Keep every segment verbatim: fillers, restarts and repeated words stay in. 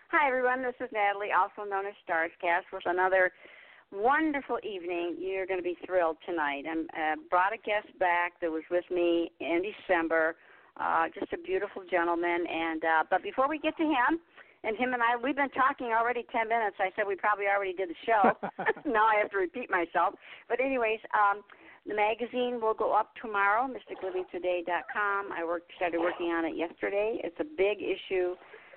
Hi, everyone. This is Natalie, also known as Starscast, with another wonderful evening. You're going to be thrilled tonight. I uh, brought a guest back that was with me in December, uh, just a beautiful gentleman. And uh, but before we get to him, and him and I, we've been talking already ten minutes. I said we probably already did the show. Now I have to repeat myself. But anyways, um, the magazine will go up tomorrow, mystic living today dot com. I worked, started working on it yesterday. It's a big issue.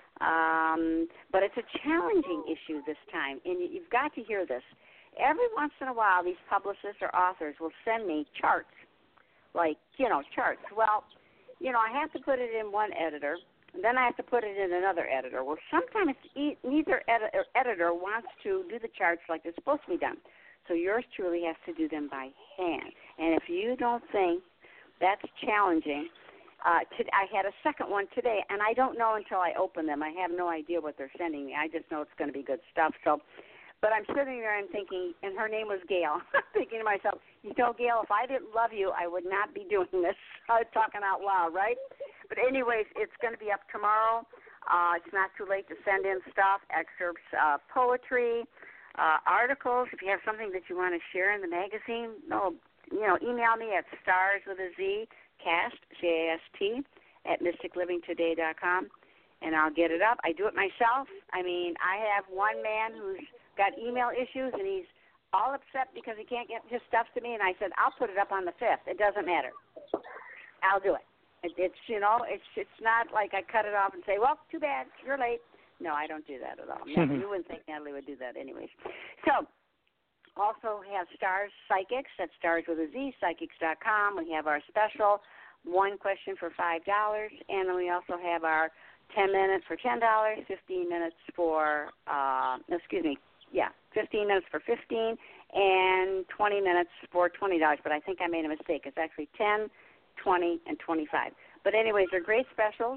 Um, but it's a challenging issue this time, and you've got to hear this. Every once in a while, these publicists or authors will send me charts, like, you know, charts. Well, you know, I have to put it in one editor, and then I have to put it in another editor. Well, sometimes e- neither edi- editor wants to do the charts like they're supposed to be done, so yours truly has to do them by hand. And if you don't think that's challenging, Uh, to, I had a second one today, and I don't know until I open them. I have no idea what they're sending me. I just know it's going to be good stuff. So, but I'm sitting there and thinking, and her name was Gail. I'm thinking to myself, you know, Gail, if I didn't love you, I would not be doing this. I was talking out loud, right? But anyways, it's going to be up tomorrow. Uh, it's not too late to send in stuff, excerpts, uh, poetry, uh, articles. If you have something that you want to share in the magazine, no, you know, email me at stars with a Z. Cast, C A S T, at mystic living today dot com, and I'll get it up. I do it myself. I mean, I have one man who's got email issues, and he's all upset because he can't get his stuff to me, and I said, I'll put it up on the fifth. It doesn't matter. I'll do it. it it's, you know, it's it's not like I cut it off and say, well, too bad, you're late. No, I don't do that at all. No, you wouldn't think Natalie would do that anyways. So, also have Stars Psychics, that's stars with a Z, psychics dot com. We have our special, one question for five dollars, and then we also have our ten minutes for ten dollars, fifteen minutes for, uh, excuse me, yeah, fifteen minutes for fifteen dollars, and twenty minutes for twenty dollars, but I think I made a mistake. It's actually ten, twenty, and twenty-five. But anyways, they're great specials.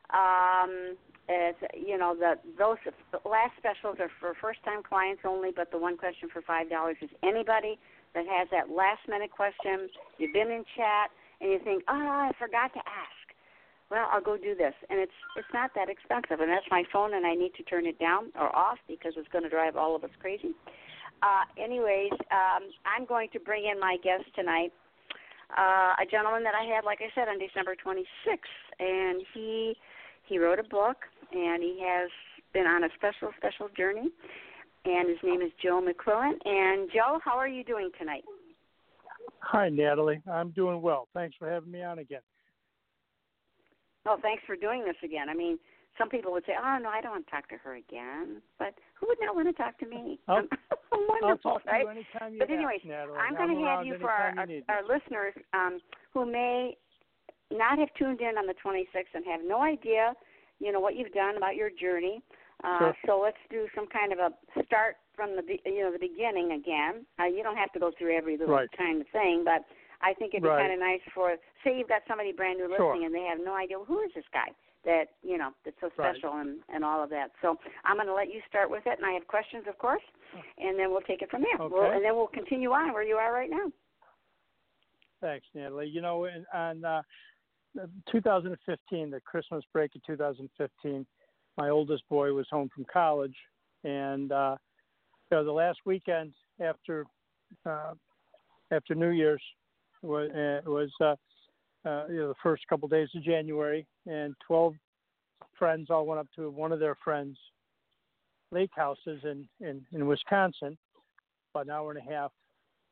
Um, It's, you know, the those the last specials are for first-time clients only, but the one question for five dollars is anybody that has that last-minute question. You've been in chat, and you think, oh, I forgot to ask. Well, I'll go do this. And it's it's not that expensive, and that's my phone, and I need to turn it down or off because it's going to drive all of us crazy. Uh, anyways, um, I'm going to bring in my guest tonight, uh, a gentleman that I had, like I said, on December twenty-sixth, and he he wrote a book, and he has been on a special, special journey, and his name is Joe McClellan. And, Joe, how are you doing tonight? Hi, Natalie. I'm doing well. Thanks for having me on again. Oh, thanks for doing this again. I mean, some people would say, oh, no, I don't want to talk to her again. But who would not want to talk to me? I'll, Wonderful, I'll talk right? to you anytime you But ask, anyways, Natalie. I'm going to have you for our, you our, our listeners um, who may not have tuned in on the twenty-sixth and have no idea, you know, what you've done about your journey. Uh, sure. So let's do some kind of a start from the you know the beginning again. Uh, you don't have to go through every little right. kind of thing, but I think it'd be right. kind of nice for, say you've got somebody brand new listening sure. and they have no idea, well, who is this guy that, you know, that's so special right. and, and all of that. So I'm going to let you start with it, and I have questions, of course, and then we'll take it from there. Okay. We'll, and then we'll continue on where you are right now. Thanks, Natalie. You know, in, on uh, two thousand fifteen, the Christmas break of two thousand fifteen, my oldest boy was home from college, and uh, you know, the last weekend after uh, after New Year's was uh, was uh, uh, you know, the first couple days of January, and twelve friends all went up to one of their friends' lake houses in, in, in Wisconsin, about an hour and a half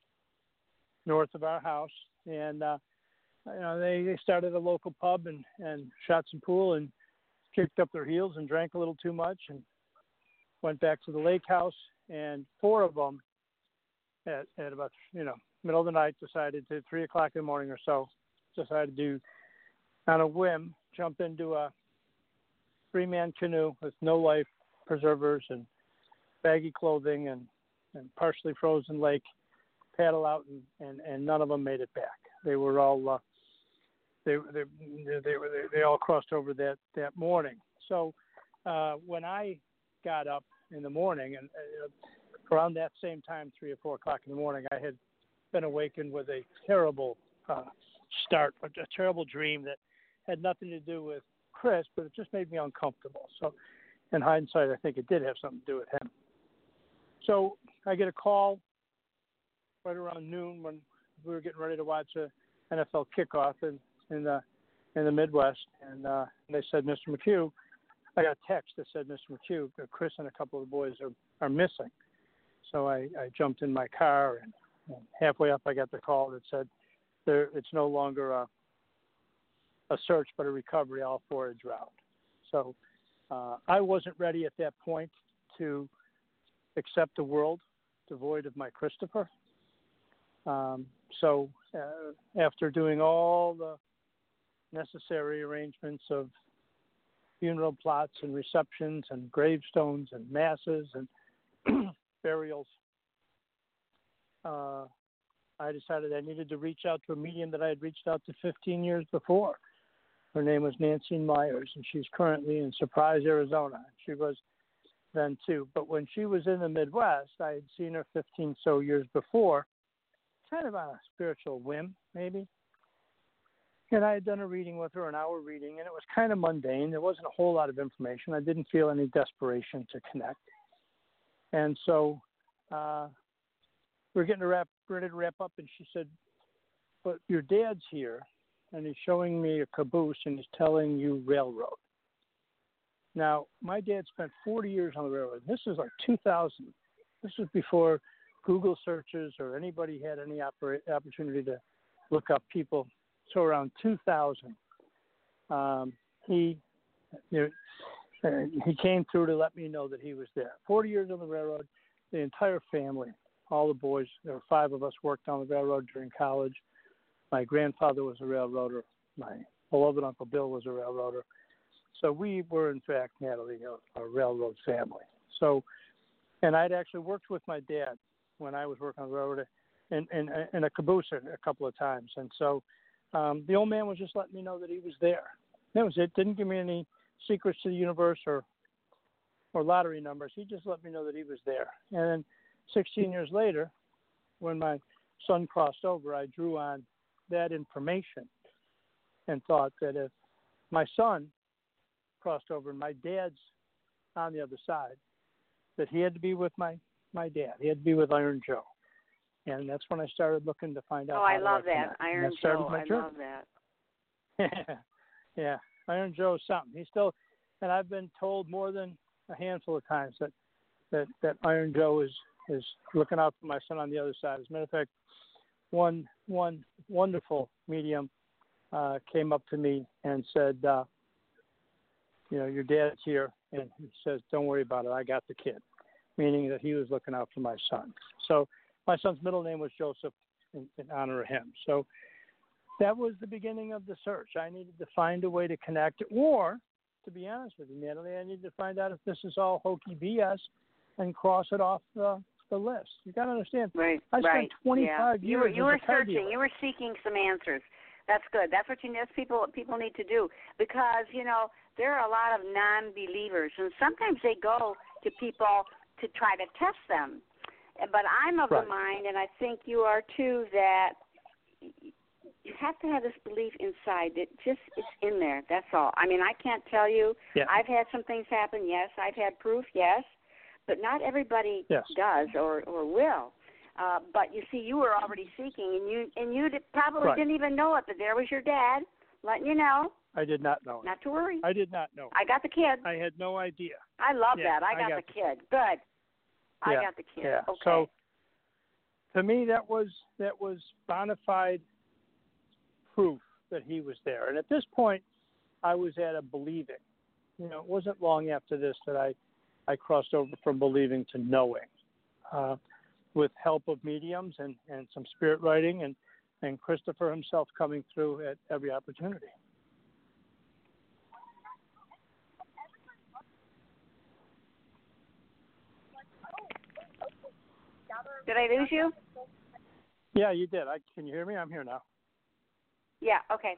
north of our house, and uh, you know, they, they started a local pub and, and shot some pool and kicked up their heels and drank a little too much and went back to the lake house, and four of them at, at about, you know, middle of the night decided to, three o'clock in the morning or so, decided to, on a whim, jump into a three-man canoe with no life preservers and baggy clothing and, and partially frozen lake, paddle out, and, and, and none of them made it back. They were all uh, they they they were they, they all crossed over that, that morning. So uh, when I got up in the morning, and uh, around that same time, three or four o'clock in the morning, I had been awakened with a terrible uh, start, a, a terrible dream that had nothing to do with Chris, but it just made me uncomfortable. So in hindsight, I think it did have something to do with him. So I get a call right around noon when we were getting ready to watch a N F L kickoff in, in the in the Midwest, and, uh, and they said, Mister McHugh, I got a text that said, Mister McHugh, Chris and a couple of the boys are, are missing. So I, I jumped in my car, and, and halfway up I got the call that said, there, it's no longer a, a search but a recovery, all forage route. So uh, I wasn't ready at that point to accept a world devoid of my Christopher. Um, so uh, after doing all the necessary arrangements of funeral plots and receptions and gravestones and masses and burials, uh, I decided I needed to reach out to a medium that I had reached out to fifteen years before. Her name was Nancy Myers, and she's currently in Surprise, Arizona. She was then too. But when she was in the Midwest, I had seen her fifteen so years before, kind of on a spiritual whim, maybe. And I had done a reading with her, an hour reading, and it was kind of mundane. There wasn't a whole lot of information. I didn't feel any desperation to connect. And so uh, we were getting to wrap, ready to wrap up, and she said, but your dad's here, and he's showing me a caboose, and he's telling you railroad. Now, my dad spent forty years on the railroad. This is like two thousand. This was before Google searches or anybody had any oppor- opportunity to look up people. So around two thousand, um, he you know, uh, he came through to let me know that he was there. forty years on the railroad, the entire family, all the boys, there were five of us, worked on the railroad during college. My grandfather was a railroader. My beloved Uncle Bill was a railroader. So we were, in fact, Natalie, a, a railroad family. So, and I'd actually worked with my dad when I was working on the railroad in, in, in a caboose a couple of times. And so um, the old man was just letting me know that he was there. That was it. Didn't give me any secrets to the universe or or lottery numbers. He just let me know that he was there. And then sixteen years later, when my son crossed over, I drew on that information and thought that if my son crossed over and my dad's on the other side, that he had to be with my, my dad. He had to be with Iron Joe. And that's when I started looking to find out. Oh, how I love I that. Iron Joe. I journey. love that. Yeah. Iron Joe's something. He's still, and I've been told more than a handful of times that, that, that Iron Joe is, is looking out for my son on the other side. As a matter of fact, one, one wonderful medium uh, came up to me and said, uh, you know, your dad's here. And he says, don't worry about it. I got the kid, meaning that he was looking out for my son. So my son's middle name was Joseph in, in honor of him. So that was the beginning of the search. I needed to find a way to connect, or, to be honest with you, Natalie, I needed to find out if this is all hokey B S and cross it off the, the list. You got to understand. Right. I spent right. twenty-five yeah. years. You were, you were as a car searching. dealer. You were seeking some answers. That's good. That's what you that's people people need to do, because you know there are a lot of non-believers, and sometimes they go to people to try to test them. But I'm of right. the mind, and I think you are too, that you have to have this belief inside that just it's in there. That's all. I mean, I can't tell you. Yeah. I've had some things happen. Yes, I've had proof. Yes, but not everybody yes. does or or will. Uh, but you see, you were already seeking, and you and you did, probably right. didn't even know it. But there was your dad letting you know. I did not know. Not to worry. I did not know. I got the kid. I had no idea. I love yeah, that. I got, I got the kid. Good. I yeah, got the kid. Yeah. Okay. So to me, that was that was bona fide proof that he was there. And at this point, I was at a believing. You know, it wasn't long after this that I, I crossed over from believing to knowing, uh, with help of mediums and, and some spirit writing and, and Christopher himself coming through at every opportunity. Did I lose you? Yeah, you did. I, can you hear me? I'm here now. Yeah, okay.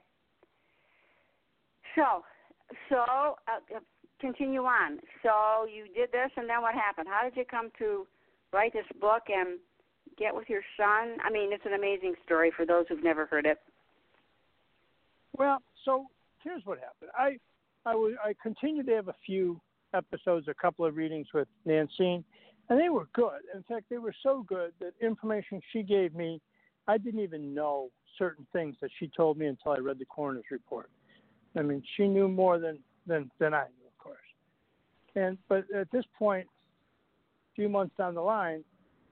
So, so uh, continue on. So you did this, and then what happened? How did you come to write this book and get with your son? I mean, it's an amazing story for those who've never heard it. Well, so here's what happened. I, I, was, I continued to have a few episodes, a couple of readings with Nancine, and they were good. In fact, they were so good that information she gave me, I didn't even know certain things that she told me until I read the coroner's report. I mean, she knew more than, than, than I knew, of course. And but at this point, a few months down the line,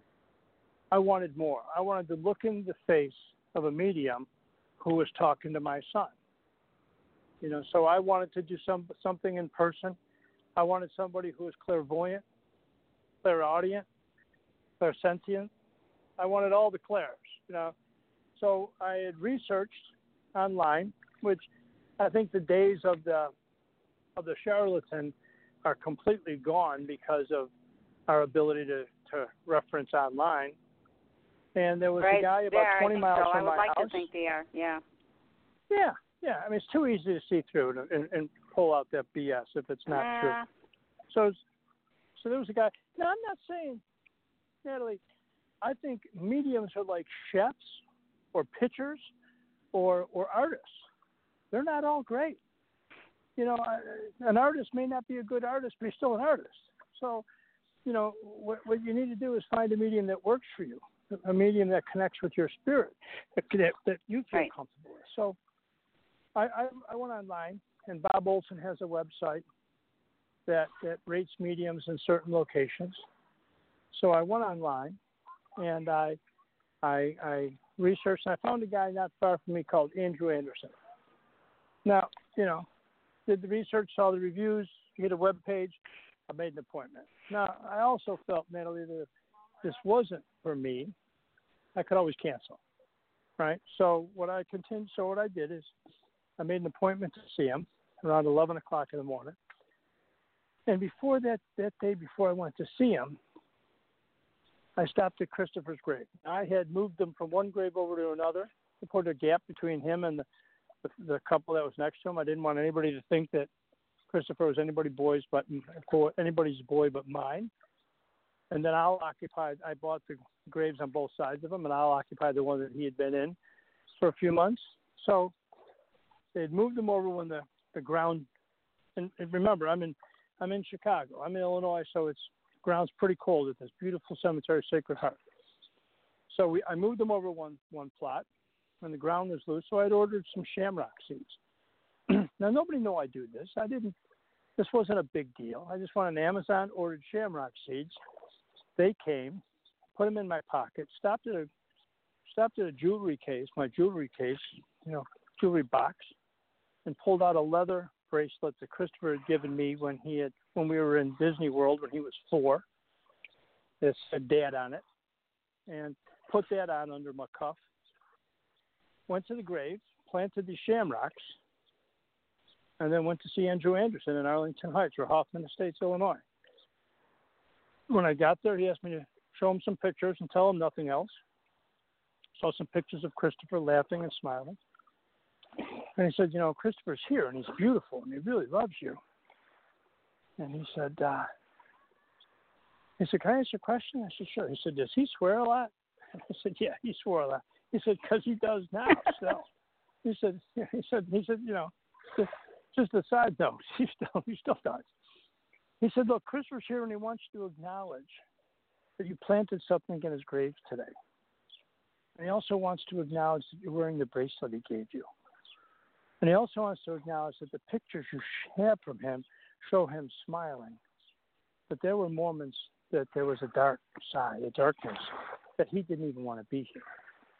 I wanted more. I wanted to look in the face of a medium who was talking to my son. You know, so I wanted to do some something in person. I wanted somebody who was clairvoyant, clairaudient, clairsentient. I wanted all the clairs, you know. So I had researched online, which I think the days of the of the charlatan are completely gone because of our ability to, to reference online. And there was right a guy about there, twenty miles so. from I would my like house. to think they are, yeah. Yeah, yeah. I mean, it's too easy to see through and, and, and pull out that B S if it's not uh, true. So, so there was a guy. Now, I'm not saying, Natalie, I think mediums are like chefs or pitchers or or artists. They're not all great. You know, an artist may not be a good artist, but he's still an artist. So, you know, what, what you need to do is find a medium that works for you, a medium that connects with your spirit, that, that, that you feel right. comfortable with. So I, I, I went online, and Bob Olson has a website that, that rates mediums in certain locations. So I went online, and I, I, I researched, and I found a guy not far from me called Andrew Anderson. Now, you know, did the research, saw the reviews, hit a web page, I made an appointment. Now, I also felt, Natalie, that if this wasn't for me, I could always cancel, right? So what I continued, so what I did is I made an appointment to see him around eleven o'clock in the morning. And before that, that day before I went to see him, I stopped at Christopher's grave. I had moved them from one grave over to another to put a gap between him and the, the, the couple that was next to him. I didn't want anybody to think that Christopher was anybody's boy's but anybody's boy but mine. And then I'll occupy. I bought the graves on both sides of him, and I'll occupy the one that he had been in for a few months. So they had moved him over when the, the ground. And, and remember, I'm in I'm in Chicago. I'm in Illinois, so it's ground's pretty cold at this beautiful cemetery, Sacred Heart. So we I moved them over one one plot, and the ground was loose. So I'd ordered some shamrock seeds. Now, nobody knew I do this. I didn't. This wasn't a big deal. I just went on Amazon, ordered shamrock seeds. They came, put them in my pocket, stopped at a stopped at a jewelry case, my jewelry case, you know, jewelry box, and pulled out a leather bracelet that Christopher had given me when he had when we were in Disney World when he was four. It said Dad on it, and put that on under my cuff. Went to the grave, planted these shamrocks, and then went to see Andrew Anderson in Arlington Heights, or Hoffman Estates, Illinois. When I got there, he asked me to show him some pictures and tell him nothing else. Saw some pictures of Christopher laughing and smiling. And he said, you know, Christopher's here, and he's beautiful, and he really loves you. And he said, uh, he said, can I ask you a question? I said, sure. He said, does he swear a lot? I said, yeah, he swore a lot. He said, because he does now still. He said, he said, he said, you know, just, just a side note, he still, he still does. He said, look, Christopher's here, and he wants you to acknowledge that you planted something in his grave today. And he also wants to acknowledge that you're wearing the bracelet he gave you. And he also wants to acknowledge that the pictures you have from him show him smiling. But there were moments that there was a dark side, a darkness, that he didn't even want to be here.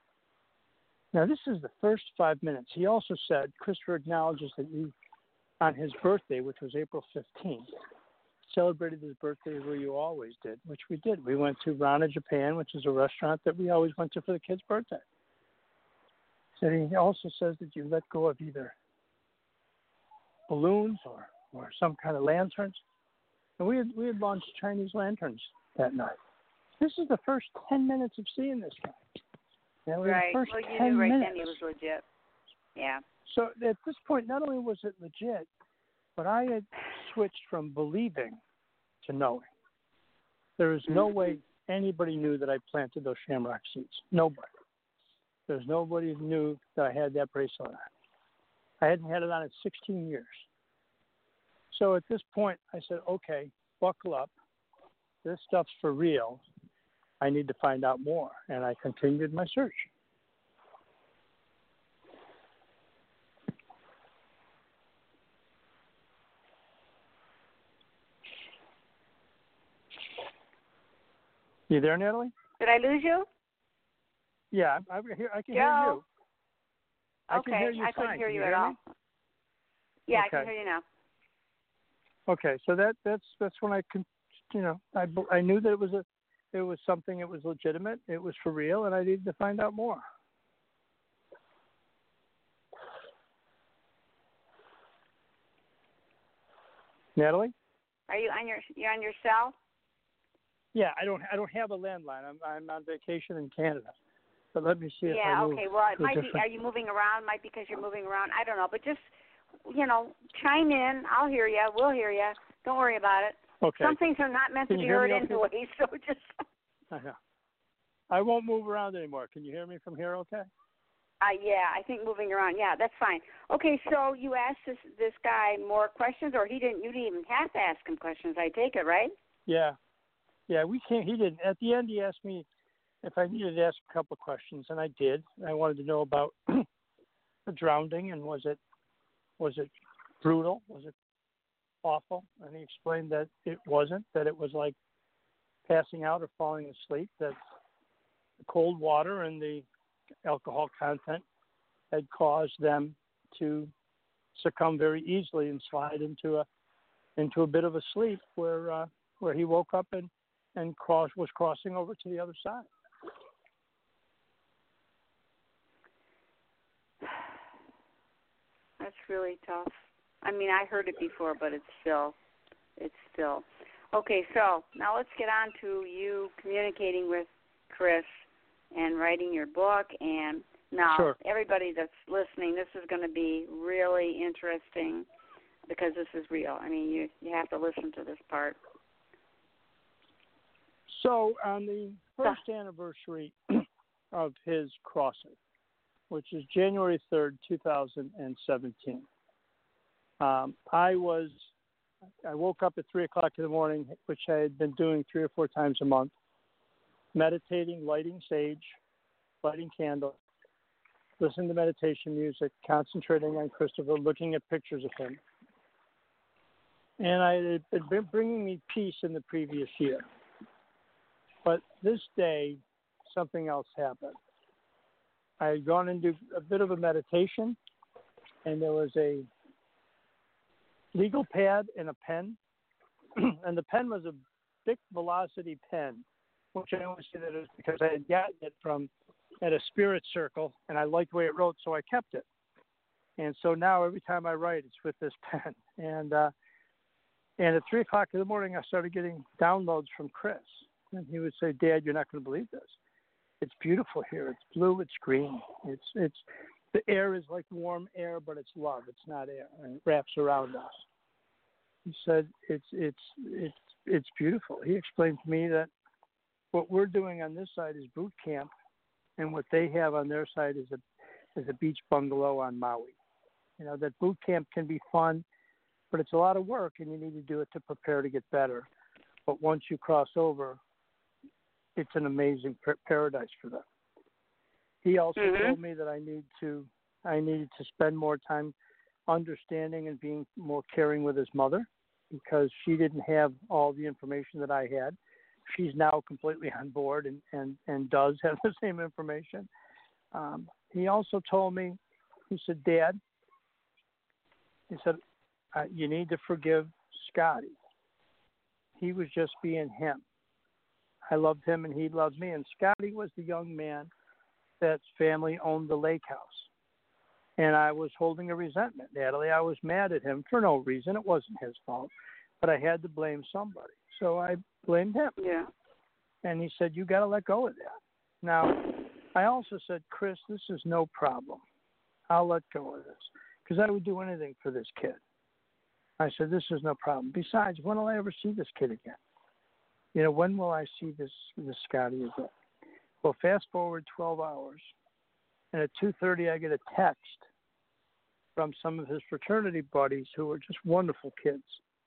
Now, this is the first five minutes. He also said, Christopher acknowledges that you, on his birthday, which was April fifteenth, celebrated his birthday where you always did, which we did. We went to Rana Japan, which is a restaurant that we always went to for the kid's birthday. So he also says that you let go of either balloons or, or some kind of lanterns. And we had, we had launched Chinese lanterns that night. This is the first ten minutes of seeing this guy. Now, right. The first well, you ten knew right minutes. then he was legit. Yeah. So at this point, not only was it legit, but I had switched from believing to knowing. There is no mm-hmm. way anybody knew that I planted those shamrock seeds. Nobody. There's nobody who knew that I had that bracelet on. I hadn't had it on in sixteen years. so at this point, I said, okay, buckle up. This stuff's for real. I need to find out more. And I continued my search. You there, Natalie? Did I lose you? Yeah, I, I, I can Joe? hear you. I okay, can hear you I couldn't fine. hear Can you, you at hear all. me? Yeah, Okay. I can hear you now. Okay, so that that's that's when I can, you know, I I knew that it was a, it was something. It was legitimate. It was for real, and I needed to find out more. Natalie? Are you on your you're on your cell? Yeah, I don't I don't have a landline. I'm I'm on vacation in Canada. But let me see if Yeah, I move okay. Well, it to a might be. different... Are you moving around? Might be because you're moving around. I don't know, but just you know, chime in. I'll hear you. We'll hear you. Don't worry about it. Okay. Some things are not meant Can to you be hear heard me okay? anyway. So just. I know. I won't move around anymore. Can you hear me from here? Okay. Uh, yeah, I think moving around. Yeah, that's fine. Okay, so you asked this this guy more questions, or he didn't? You didn't even have to ask him questions. I take it, right? Yeah. Yeah, we can't. He didn't. At the end, he asked me if I needed to ask a couple of questions, and I did. I wanted to know about the drowning, and was it was it brutal? Was it awful? And he explained that it wasn't. That it was like passing out or falling asleep. That the cold water and the alcohol content had caused them to succumb very easily and slide into a into a bit of a sleep where uh, where he woke up and and cross was crossing over to the other side. That's really tough. I mean, I heard it before, but it's still, it's still. Okay, so now let's get on to you communicating with Chris and writing your book. And now, Sure. Everybody that's listening, this is going to be really interesting because this is real. I mean, you you have to listen to this part. So on the first anniversary of his crossing, which is January third, two thousand seventeen, um, I was I woke up at three o'clock in the morning, which I had been doing three or four times a month, meditating, lighting sage, lighting candles, listening to meditation music, concentrating on Christopher, looking at pictures of him. And I it had been bringing me peace in the previous year. But this day, something else happened. I had gone into a bit of a meditation, and there was a legal pad and a pen. And the pen was a Bic Velocity pen, which I always say that is because I had gotten it from at a spirit circle, and I liked the way it wrote, so I kept it. And so now every time I write, it's with this pen. And uh, and at three o'clock in the morning, I started getting downloads from Chris. And he would say, Dad, you're not going to believe this. It's beautiful here. It's blue. It's green. It's it's the air is like warm air, but it's love. It's not air, and it wraps around us. He said it's it's it's it's beautiful. He explained to me that what we're doing on this side is boot camp, and what they have on their side is a is a beach bungalow on Maui. You know that boot camp can be fun, but it's a lot of work, and you need to do it to prepare to get better. But once you cross over, it's an amazing paradise for them. He also mm-hmm. told me that I need to, I needed to spend more time understanding and being more caring with his mother because she didn't have all the information that I had. She's now completely on board and, and, and does have the same information. Um, he also told me, he said, Dad, he said, uh, you need to forgive Scotty. He was just being him. I loved him and he loved me. And Scotty was the young man that's family owned the lake house. And I was holding a resentment, Natalie. I was mad at him for no reason. It wasn't his fault. But I had to blame somebody. So I blamed him. Yeah. And he said, you got to let go of that. Now, I also said, Chris, this is no problem. I'll let go of this. Because I would do anything for this kid. I said, this is no problem. Besides, when will I ever see this kid again? You know, when will I see this this Scotty again? Well, fast forward twelve hours, and at two thirty I get a text from some of his fraternity buddies who are just wonderful kids.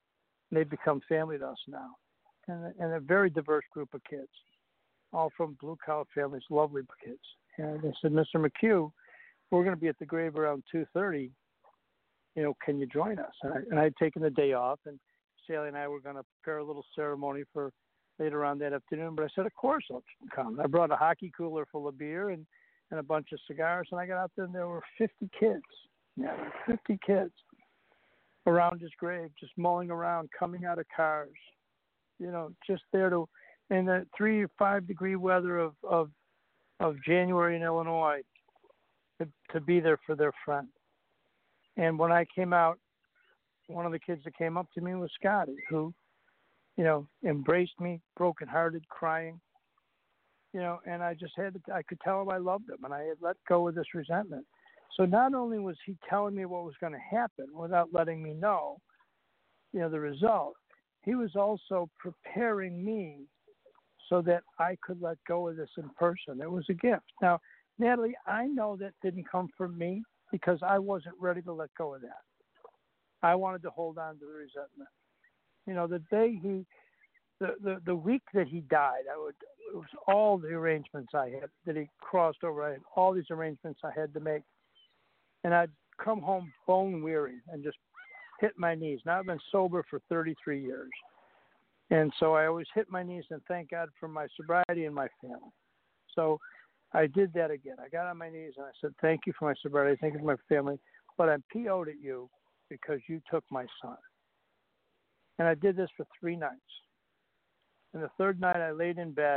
they've become family to us now, and, and a very diverse group of kids, all from blue-collar families, lovely kids. And they said, Mister McHugh, we're going to be at the grave around two thirty. You know, can you join us? And I, and I had taken the day off, and Sally and I were going to prepare a little ceremony for later on that afternoon. But I said, of course I'll come. I brought a hockey cooler full of beer and, and a bunch of cigars, and I got out there, and there were fifty kids. Yeah, fifty kids around his grave, just mulling around, coming out of cars, you know, just there to, in the three, five degree weather of, of, of January in Illinois, to, to be there for their friend. And when I came out, one of the kids that came up to me was Scotty, who, you know, embraced me, brokenhearted, crying, you know, and I just had to, I could tell him I loved him, and I had let go of this resentment. So not only was he telling me what was going to happen without letting me know, you know, the result, he was also preparing me so that I could let go of this in person. It was a gift. Now, Natalie, I know that didn't come from me because I wasn't ready to let go of that. I wanted to hold on to the resentment. You know, the day he, the, the, the week that he died, I would, it was all the arrangements I had that he crossed over. I had all these arrangements I had to make. And I'd come home bone weary and just hit my knees. Now I've been sober for thirty-three years. And so I always hit my knees and thank God for my sobriety and my family. So I did that again. I got on my knees and I said, thank you for my sobriety, thank you for my family, but I'm P O'd at you because you took my son. And I did this for three nights. And the third night I laid in bed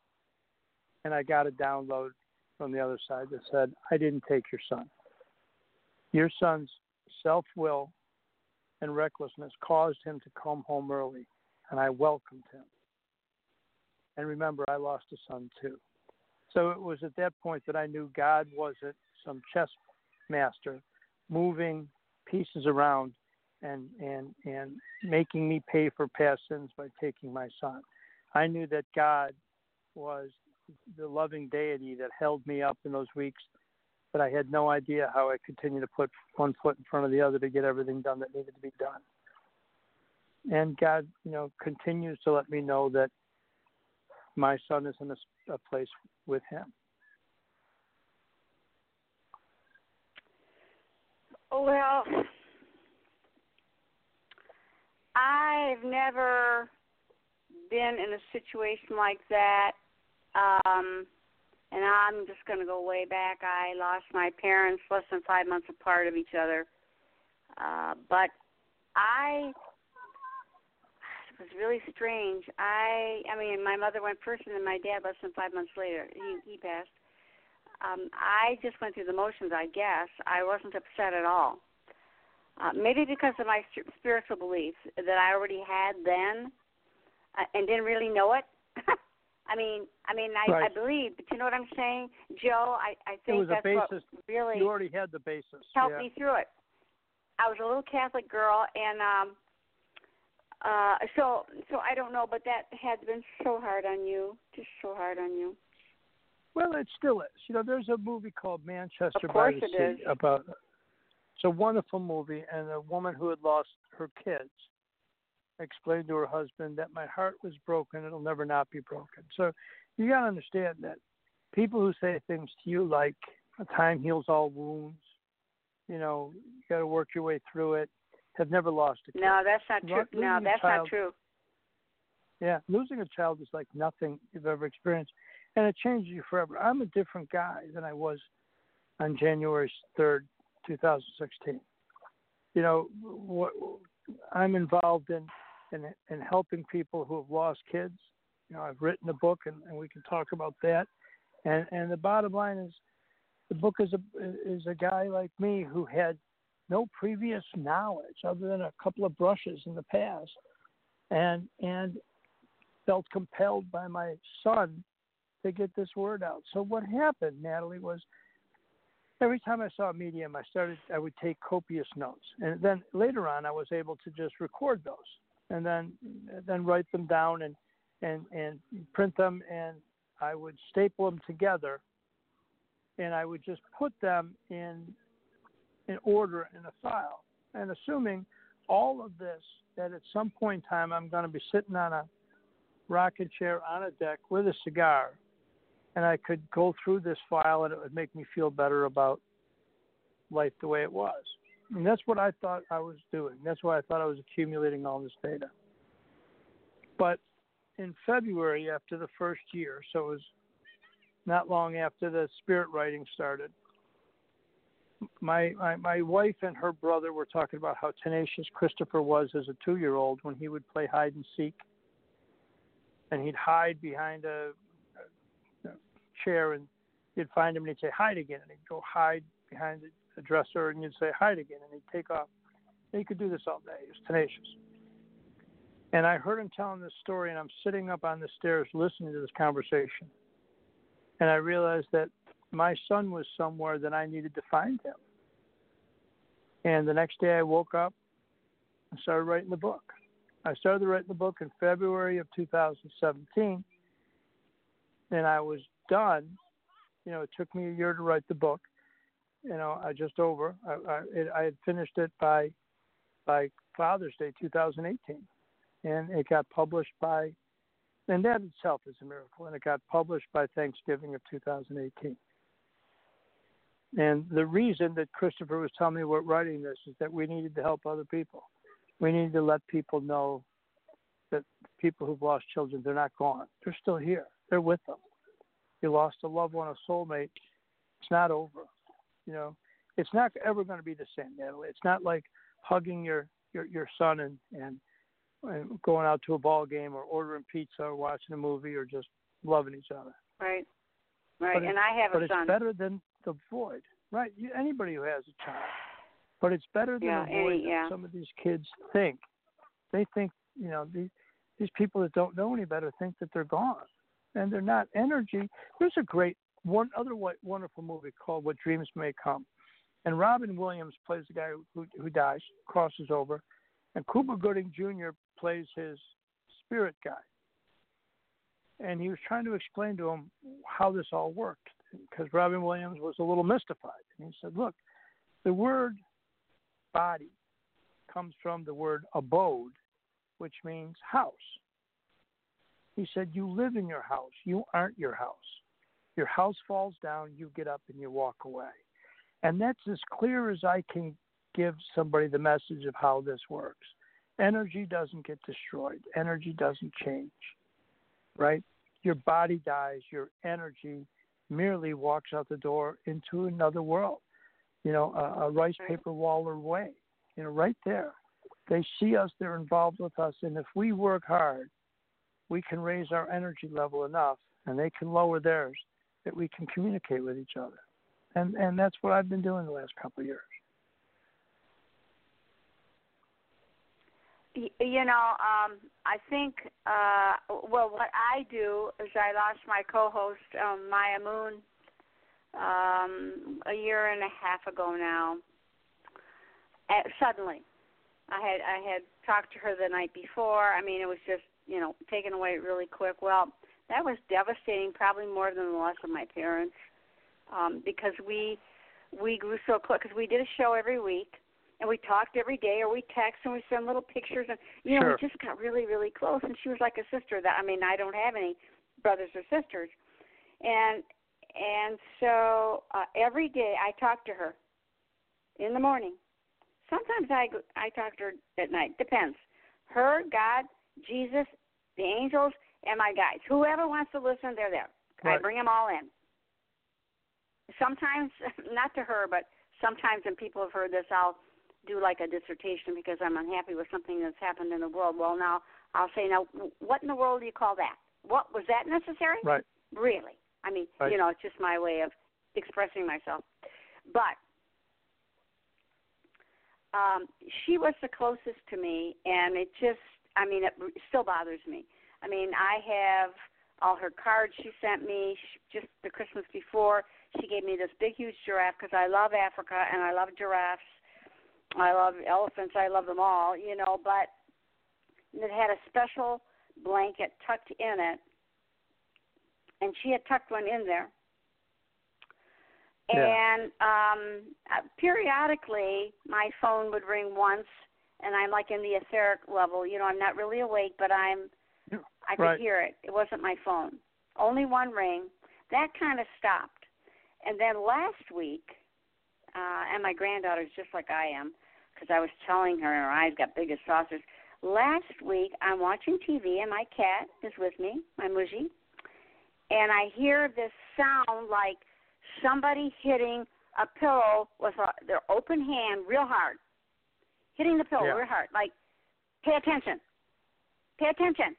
and I got a download from the other side that said, I didn't take your son. Your son's self-will and recklessness caused him to come home early, and I welcomed him. And remember, I lost a son too. So it was at that point that I knew God wasn't some chess master moving pieces around and, and, and making me pay for past sins by taking my son. I knew that God was the loving deity that held me up in those weeks, but I had no idea how I continued to put one foot in front of the other to get everything done that needed to be done. And God, you know, continues to let me know that my son is in a, a place with him. Well, I've never been in a situation like that. Um, And I'm just going to go way back. I lost my parents less than five months apart of each other. Uh, but I, it was really strange. I, I mean, my mother went first and then my dad less than five months later. He, he passed. Um, I just went through the motions, I guess. I wasn't upset at all. Uh, maybe because of my spiritual beliefs that I already had then uh, and didn't really know it. I mean, I mean, I, right. I believe, but you know what I'm saying, Joe? I, I think it was that's a basis. what really you already had the basis. helped yeah. me through it. I was a little Catholic girl, and um, uh, so so I don't know, but that had been so hard on you, just so hard on you. Well, it still is. You know, there's a movie called Manchester of course by the it Sea is. about. It's a wonderful movie, and a woman who had lost her kids explained to her husband that my heart was broken, it'll never not be broken. So you got to understand that people who say things to you like time heals all wounds, you know, you got to work your way through it, have never lost a kid. No, that's not true. Losing No, that's child, not true. Yeah, losing a child is like nothing you've ever experienced, and it changes you forever. I'm a different guy than I was on January third, twenty sixteen. You know, what, I'm involved in And, and helping people who have lost kids. You know, I've written a book, and, and we can talk about that. And and the bottom line is, the book is a is a guy like me who had no previous knowledge other than a couple of brushes in the past, and and felt compelled by my son to get this word out. So what happened, Natalie, was every time I saw a medium, I started I would take copious notes, and then later on, I was able to just record those. And then, then write them down and, and and print them, and I would staple them together, and I would just put them in in order in a file. And assuming all of this that at some point in time I'm going to be sitting on a rocking chair on a deck with a cigar, and I could go through this file and it would make me feel better about life the way it was. And that's what I thought I was doing. That's why I thought I was accumulating all this data. But in February, after the first year, so it was not long after the spirit writing started, my, my my wife and her brother were talking about how tenacious Christopher was as a two-year-old when he would play hide and seek. And he'd hide behind a, a, a chair, and you'd find him and he'd say, hide again. And he'd go hide behind the dresser, and you'd say, hide again. And he'd take off. And he could do this all day. He was tenacious. And I heard him telling this story, and I'm sitting up on the stairs listening to this conversation. And I realized that my son was somewhere that I needed to find him. And the next day I woke up and started writing the book. I started writing the book in February of two thousand seventeen, and I was done. You know, it took me a year to write the book. You know, I just over. I, I, it, I had finished it by by Father's Day two thousand eighteen, and it got published by, and that itself is a miracle, and it got published by Thanksgiving of two thousand eighteen. And the reason that Christopher was telling me about writing this is that we needed to help other people. We needed to let people know that people who've lost children, they're not gone. They're still here. They're with them. You lost a loved one, a soulmate. It's not over. You know, it's not ever going to be the same, Natalie. It's not like hugging your, your, your son and, and, and going out to a ball game or ordering pizza or watching a movie or just loving each other. Right. Right. But and I have a but son. But it's better than the void. Right. You, anybody who has a child. But it's better than yeah, a void any, yeah. that some of these kids think. They think, you know, these, these people that don't know any better think that they're gone. And they're not. Energy. There's a great, one other wonderful movie called What Dreams May Come. And Robin Williams plays the guy who, who dies, crosses over. And Cuba Gooding Junior plays his spirit guide. And he was trying to explain to him how this all worked, because Robin Williams was a little mystified. And he said, look, the word body comes from the word abode, which means house. He said, you live in your house. You aren't your house. Your house falls down, you get up, and you walk away. And that's as clear as I can give somebody the message of how this works. Energy doesn't get destroyed. Energy doesn't change, right? Your body dies. Your energy merely walks out the door into another world, you know, a, a rice paper wall away, you know, right there. They see us, they're involved with us, and if we work hard, we can raise our energy level enough, and they can lower theirs, that we can communicate with each other. And and that's what I've been doing the last couple of years. You know, um, I think, uh, well, what I do is I lost my co-host, um, Maya Moon, um, a year and a half ago now. Uh, suddenly. I had I had talked to her the night before. I mean, it was just, you know, taken away really quick. Well, that was devastating, probably more than the loss of my parents, um, because we we grew so close, because we did a show every week. And we talked every day, or we text, and we send little pictures, and you know, sure. we just got really, really close. And she was like a sister. That I mean, I don't have any brothers or sisters, and and so uh, every day I talk to her in the morning. Sometimes I I talk to her at night. Depends. Her, God, Jesus, the angels, and my guides. Whoever wants to listen, they're there. Right. I bring them all in. Sometimes, not to her, but sometimes, and people have heard this, I'll do like a dissertation because I'm unhappy with something that's happened in the world. Well, now I'll say, now, what in the world do you call that? What was that necessary? Right. Really? I mean, right. you know, it's just my way of expressing myself. But um, she was the closest to me, and it just, I mean, it still bothers me. I mean, I have all her cards she sent me she, just the Christmas before. She gave me this big, huge giraffe because I love Africa and I love giraffes. I love elephants. I love them all, you know, but it had a special blanket tucked in it, and she had tucked one in there. Yeah. And um, periodically, my phone would ring once, and I'm like in the etheric level. You know, I'm not really awake, but I'm. I could right. hear it. It wasn't my phone. Only one ring. That kind of stopped. And then last week, uh, and my granddaughter's just like I am, because I was telling her her eyes got big as saucers. Last week, I'm watching T V, and my cat is with me, my Muji, and I hear this sound like somebody hitting a pillow with a, their open hand real hard, hitting the pillow yeah. real hard, like, pay attention, pay attention.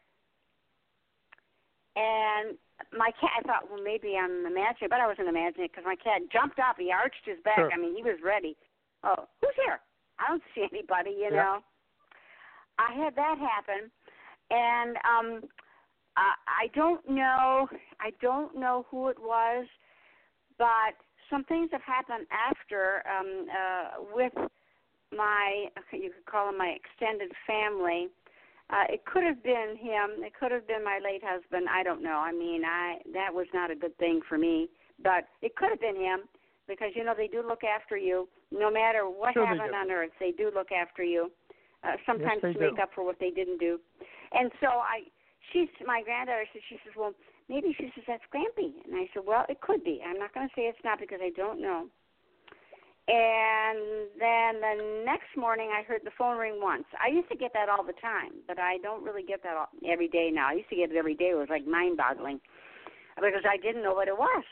And my cat, I thought, well, maybe I'm imagining, but I wasn't imagining it because my cat jumped up. He arched his back. Sure. I mean, he was ready. Oh, who's here? I don't see anybody, you yeah. know. I had that happen, and um, I, I don't know. I don't know who it was, but some things have happened after um, uh, with my, you could call them my extended family. Uh, it could have been him. It could have been my late husband. I don't know. I mean, I that was not a good thing for me. But it could have been him because, you know, they do look after you. No matter what sure happened on earth, they do look after you, uh, sometimes yes, to do. make up for what they didn't do. And so I, she's, my granddaughter, she says, well, maybe, she says, that's Grampy. And I said, well, it could be. I'm not going to say it's not because I don't know. And then the next morning, I heard the phone ring once. I used to get that all the time, but I don't really get that all, every day now. I used to get it every day. It was like mind-boggling because I didn't know what it was.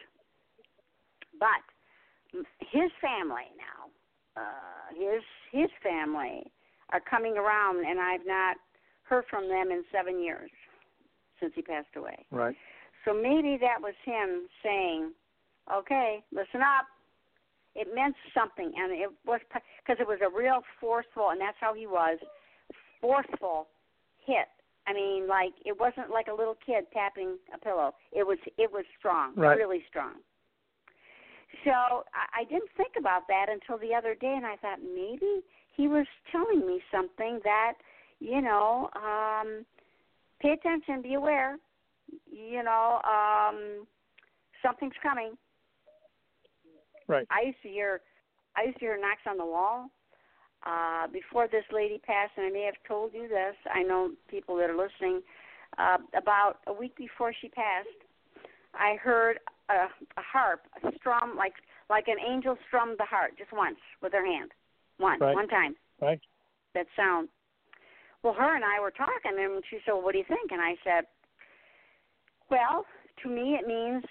But his family now, uh, his his family are coming around, and I've not heard from them in seven years since he passed away. Right. So maybe that was him saying, okay, listen up. It meant something, and it was because it was a real forceful, and that's how he was, forceful hit. I mean, like it wasn't like a little kid tapping a pillow. It was it was strong, right. really strong. So I, I didn't think about that until the other day, and I thought maybe he was telling me something that, you know, um, pay attention, be aware, you know, um, something's coming. Right. I used to hear, I used to hear knocks on the wall uh, before this lady passed, and I may have told you this. I know people that are listening. Uh, about a week before she passed, I heard a, a harp, a strum, like like an angel strummed the harp just once with her hand, once, right. one time. Right. That sound. Well, her and I were talking, and she said, well, "What do you think?" And I said, "Well, to me, it means."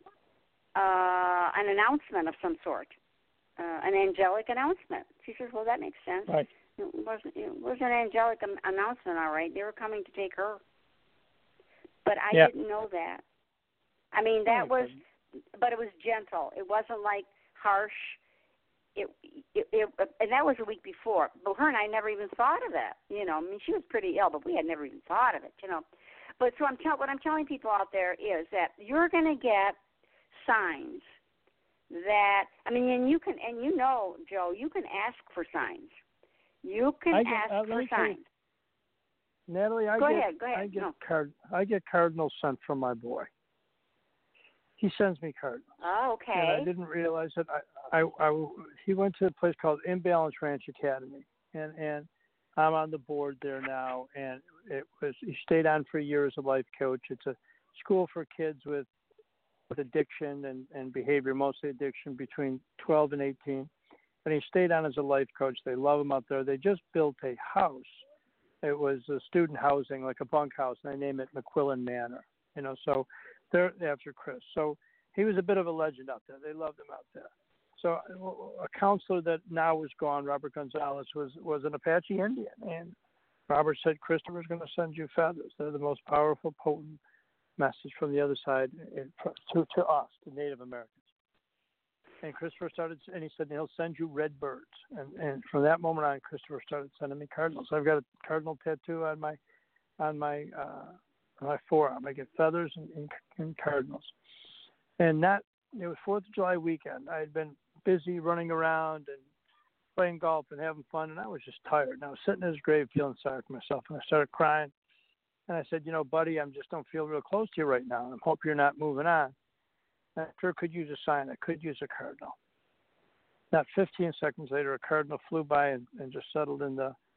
Uh, an announcement of some sort, uh, an angelic announcement. She says, well, that makes sense. Right. It wasn't, it was an angelic um, announcement, all right. They were coming to take her. But I yeah. didn't know that. I mean, that oh, was, but it was gentle. It wasn't like harsh. It, it, it, and that was a week before. But her and I never even thought of that. You know, I mean, she was pretty ill, but we had never even thought of it, you know. But so I'm tell, what I'm telling people out there is that you're going to get signs that, I mean, and you can, and you know, Joe, you can ask for signs. You can I get, ask uh, for signs. You, Natalie, I go get, ahead, go ahead. I get, no. card, I get cardinals sent from my boy. He sends me cardinals. Oh, okay. And I didn't realize that. I, I, I, he went to a place called Imbalance Ranch Academy, and, and I'm on the board there now. And it was he stayed on for a year as a life coach. It's a school for kids with with addiction and, and behavior, mostly addiction, between twelve and eighteen. And he stayed on as a life coach. They love him up there. They just built a house. It was a student housing, like a bunkhouse, and they named it McQuillan Manor. You know, so they're after Chris. So he was a bit of a legend out there. They loved him out there. So a counselor that now is gone, Robert Gonzalez, was, was an Apache Indian. And Robert said, Christopher's going to send you feathers. They're the most powerful, potent message from the other side to, to us, to Native Americans. And Christopher started, and he said, he'll send you red birds. And, and from that moment on, Christopher started sending me cardinals. So I've got a cardinal tattoo on my on my uh, on my forearm. I get feathers and, and, and cardinals. And that, it was fourth of July weekend. I had been busy running around and playing golf and having fun, and I was just tired. And I was sitting in his grave feeling sorry for myself, and I started crying. And I said, you know, buddy, I just don't feel real close to you right now. I hope you're not moving on. I sure could use a sign. I could use a cardinal. Not fifteen seconds later, a cardinal flew by and, and just settled in the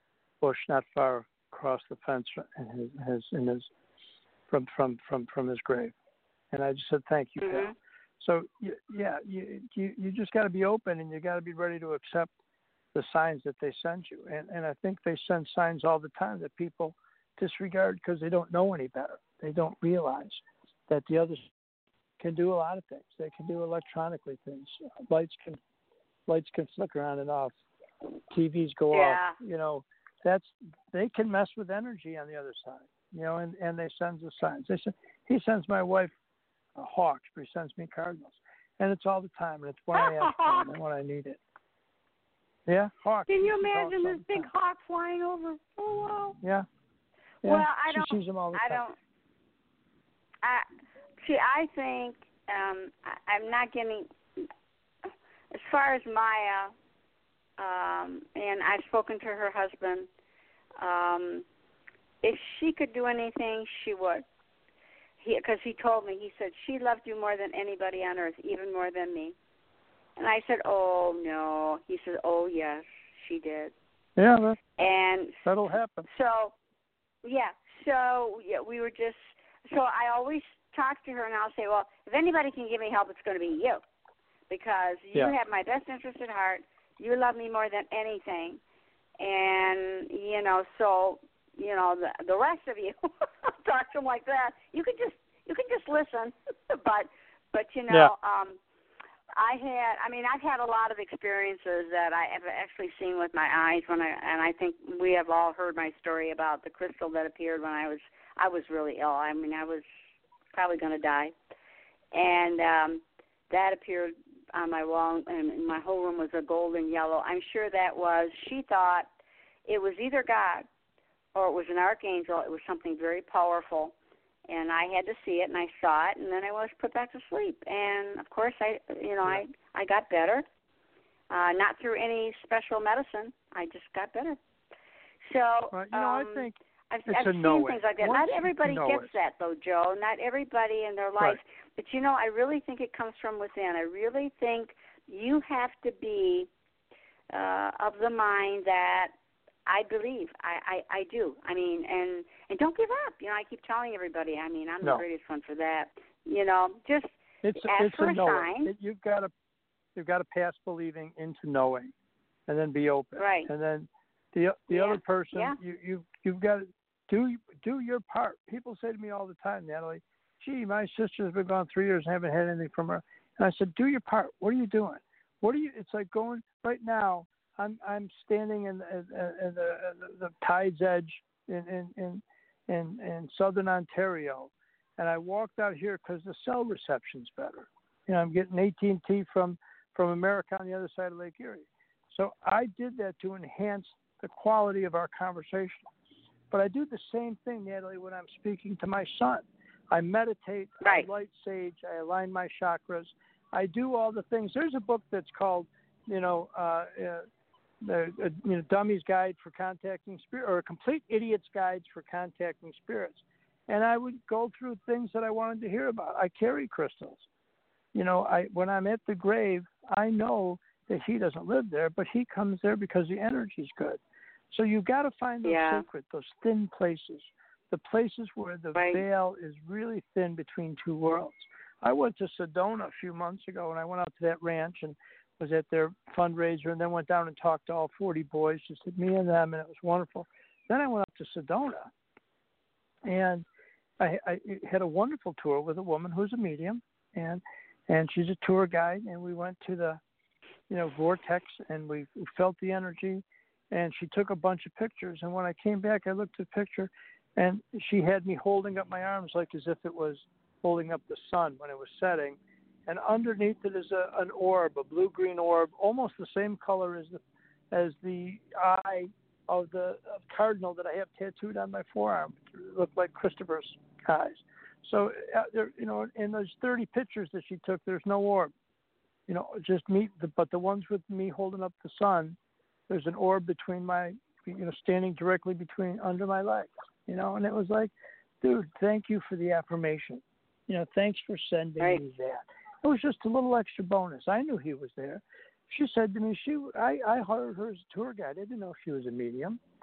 bush not far across the fence in his, his in his from from from from his grave, and I just said thank you, Mm-hmm. Pal. So yeah, you you you just got to be open, and you got to be ready to accept the signs that they send you, and and I think they send signs all the time that people disregard because they don't know any better. They don't realize that the others can do a lot of things. They can do electronically things. Lights can lights can flicker on and off. T Vs go Yeah. off. You know, that's they can mess with energy on the other side. You know, and, and they send the signs. They send, he sends my wife uh, hawks, but he sends me cardinals, and it's all the time. And it's when I ask for it and when I need it. Yeah, hawks. Can you She sees imagine hawks this big all hawk flying over? Oh wow. the time. Yeah. yeah. Well, I she don't. sees them all the I time. don't. I see. I think um, I, I'm not getting. As far as Maya, um, and I've spoken to her husband. Um, if she could do anything, she would. He, because he told me, he said she loved you more than anybody on earth, even more than me. And I said, oh no. He said, oh yes, she did. Yeah, that, And that'll happen. so, yeah. So yeah, we were just. So I always talk to her, and I'll say, well, if anybody can give me help, it's going to be you, because you Yeah. have my best interest at heart. You love me more than anything, and you know, so you know, the the rest of you talk to them like that. You could just you could just listen, but but you know, Yeah. um, I had, I mean, I've had a lot of experiences that I have actually seen with my eyes when I, and I think we have all heard my story about the crystal that appeared when I was, I was really ill. I mean, I was probably going to die, and um, that appeared on my wall, and my whole room was a golden yellow. I'm sure that was, she thought it was either God or it was an archangel. It was something very powerful. And I had to see it, and I saw it, and then I was put back to sleep. And of course, I, you know, I, I got better, uh, not through any special medicine. I just got better. So, Well, you know, um, I think I've, it's I've a seen know things it. like that. Once Not you everybody know gets it. that, though, Joe. Not everybody in their life. Right. But you know, I really think it comes from within. I really think you have to be uh, of the mind that I believe. I, I, I do. I mean, and, and don't give up. You know, I keep telling everybody, I mean, I'm No. the greatest one for that. You know, just It's ask it's for a a knowing. sign. It, you've got to you've got to pass believing into knowing, and then be open. Right. And then the the Yeah. other person, Yeah. you you you've got to do do your part. People say to me all the time, Natalie, "Gee, my sister's been gone three years and haven't had anything from her." And I said, "Do your part. What are you doing? What are you?" It's like going right now. I'm I'm standing in, in, in the, the tide's edge in in, in in in southern Ontario, and I walked out here because the cell reception's better. You know, I'm getting A T and T from from America on the other side of Lake Erie. So I did that to enhance the quality of our conversation. But I do the same thing, Natalie, when I'm speaking to my son. I meditate, Right. I light sage, I align my chakras. I do all the things. There's a book that's called, you know, uh, uh, the uh, you know, Dummy's Guide for Contacting Spirit, or a Complete Idiot's Guides for Contacting Spirits. And I would go through things that I wanted to hear about. I carry crystals. You know, I when I'm at the grave, I know that he doesn't live there, but he comes there because the energy's good. So you've got to find those Yeah. sacred, those thin places, the places where the Right. veil is really thin between two worlds. I went to Sedona a few months ago, and I went out to that ranch and was at their fundraiser, and then went down and talked to all forty boys, just me and them, and it was wonderful. Then I went up to Sedona, and I, I had a wonderful tour with a woman who's a medium, and and she's a tour guide, and we went to the, you know, vortex, and we felt the energy, and she took a bunch of pictures, and when I came back, I looked at the picture, and she had me holding up my arms like as if it was holding up the sun when it was setting, and underneath it is a, an orb, a blue-green orb, almost the same color as the as the eye of the of cardinal that I have tattooed on my forearm. It looked like Christopher's eyes. So, uh, there, you know, in those thirty pictures that she took, there's no orb. You know, just me. The, but the ones with me holding up the sun, there's an orb between my, you know, standing directly between under my legs. You know, and it was like, dude, thank you for the affirmation. You know, thanks for sending Right. me that. It was just a little extra bonus. I knew he was there. She said to me, she, I, I hired her as a tour guide. I didn't know she was a medium.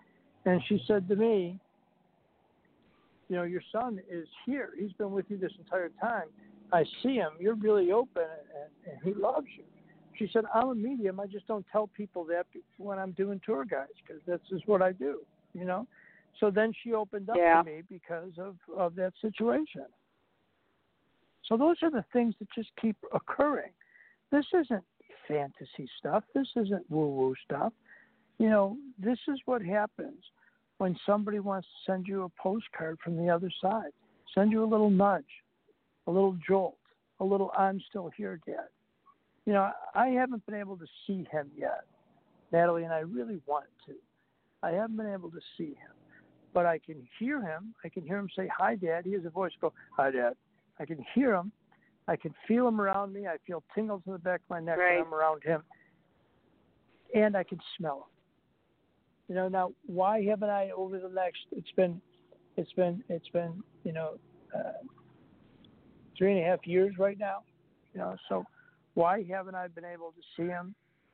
And she said to me, you know, your son is here. He's been with you this entire time. I see him. You're really open, and, and he loves you. She said, I'm a medium. I just don't tell people that when I'm doing tour guides because this is what I do, you know. So then she opened up yeah. to me because of, of that situation. So those are the things that just keep occurring. This isn't fantasy stuff. This isn't woo-woo stuff. You know, this is what happens when somebody wants to send you a postcard from the other side, send you a little nudge, a little jolt, a little I'm still here, Dad. You know, I haven't been able to see him yet, Natalie, and I really want to. I haven't been able to see him, but I can hear him. I can hear him say, hi, Dad. He has a voice go, hi, Dad. I can hear him. I can feel him around me. I feel tingles in the back of my neck right. when I'm around him. And I can smell him. You know, now why haven't I over the next? It's been, it's been, it's been, you know, uh, three and a half years right now. You know, so why haven't I been able to see him?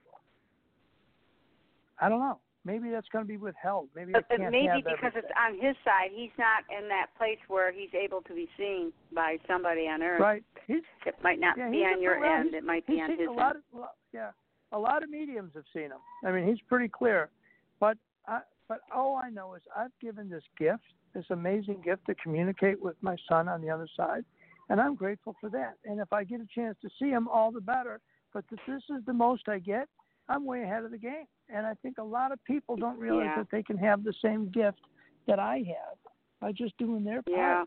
I don't know. Maybe that's going to be withheld. Maybe but I can't maybe have because everything. it's on his side. He's not in that place where he's able to be seen by somebody on Earth. Right. He's, it might not yeah, be on your well, end. It might be on his a lot end. of, yeah, a lot of mediums have seen him. I mean, he's pretty clear. But I, but all I know is I've given this gift, this amazing gift to communicate with my son on the other side, and I'm grateful for that. And if I get a chance to see him, all the better. But if this is the most I get, I'm way ahead of the game. And I think a lot of people don't realize yeah. that they can have the same gift that I have by just doing their part. Yeah.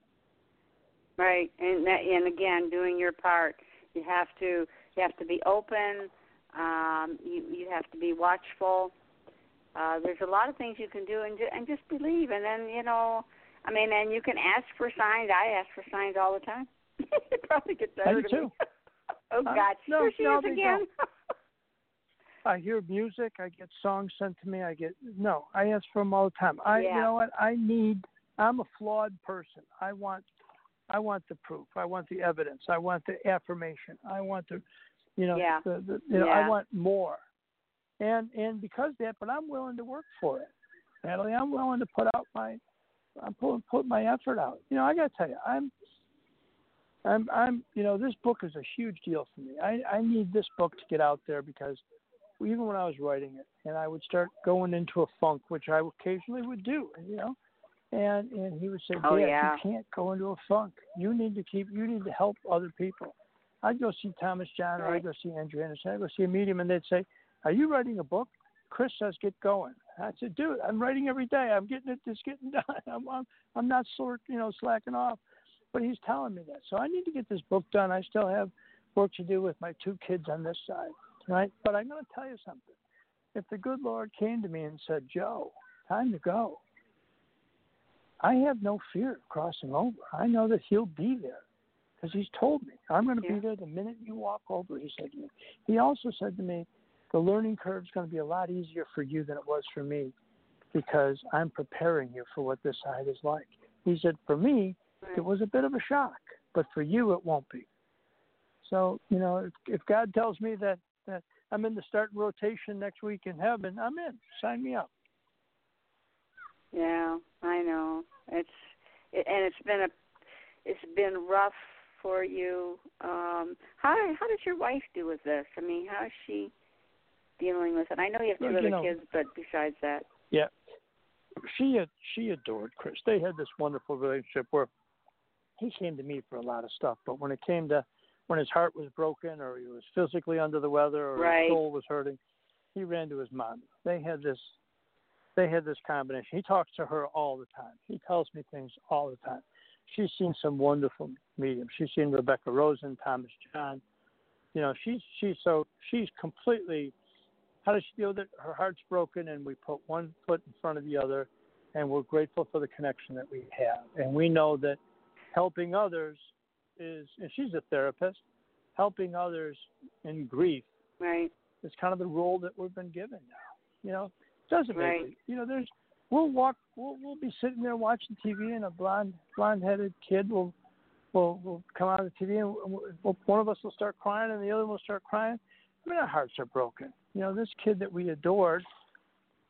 Right. And that, and again, doing your part. You have to you have to be open. Um, you you have to be watchful. Uh, there's a lot of things you can do, and ju- and just believe. And then you know, I mean, and you can ask for signs. I ask for signs all the time. It probably gets better I do to too. me. Oh uh, God, no, here she no, is they again. I hear music. I get songs sent to me. I get no. I ask for them all the time. I, yeah. you know what? I need. I'm a flawed person. I want, I want the proof. I want the evidence. I want the affirmation. I want the, you know, yeah. the, the you know, yeah. I want more. And and because of that, but I'm willing to work for it, Natalie. I'm willing to put out my, I'm put put my effort out. You know, I got to tell you, I'm. I'm, I'm, you know, this book is a huge deal for me. I, I need this book to get out there because even when I was writing it, and I would start going into a funk, which I occasionally would do, you know, and and he would say, oh, Dad, yeah. you can't go into a funk. You need to keep, you need to help other people. I'd go see Thomas John, or I'd go see Andrew Anderson. I'd go see a medium, and they'd say, are you writing a book? Chris says, get going. I said, dude, I'm writing every day. I'm getting it, it's getting done. I'm, I'm, I'm not sort, you know, slacking off. But he's telling me that. So I need to get this book done. I still have work to do with my two kids on this side, right? But I'm going to tell you something. If the good Lord came to me and said, Joe, time to go, I have no fear of crossing over. I know that he'll be there because he's told me. I'm going to yeah. be there the minute you walk over, he said to me. He also said to me, the learning curve is going to be a lot easier for you than it was for me because I'm preparing you for what this side is like. He said, for me, it was a bit of a shock, but for you, it won't be. So, you know, if, if God tells me that, that I'm in the starting rotation next week in heaven, I'm in. Sign me up. Yeah, I know. It's it, and it's been a it's been rough for you. Um, how how does your wife do with this? I mean, how is she dealing with it? I know you have two Well, other you know, kids, but besides that, yeah, she had, she adored Chris. They had this wonderful relationship where he came to me for a lot of stuff, but when it came to when his heart was broken or he was physically under the weather or right. his soul was hurting, he ran to his mom. They had this they had this combination. He talks to her all the time. He tells me things all the time. She's seen some wonderful mediums. She's seen Rebecca Rosen, Thomas John. You know, she's she's so she's completely. How does she deal with it? Her heart's broken, and we put one foot in front of the other, and we're grateful for the connection that we have. And we know that helping others is, and she's a therapist, helping others in grief right. is kind of the role that we've been given now. You know, it doesn't right. make it. You know, there's we'll walk, we'll we'll be sitting there watching T V, and a blonde blonde-headed kid will will will come out of the T V, and we'll, one of us will start crying, and the other will start crying. I mean, our hearts are broken. You know, this kid that we adored,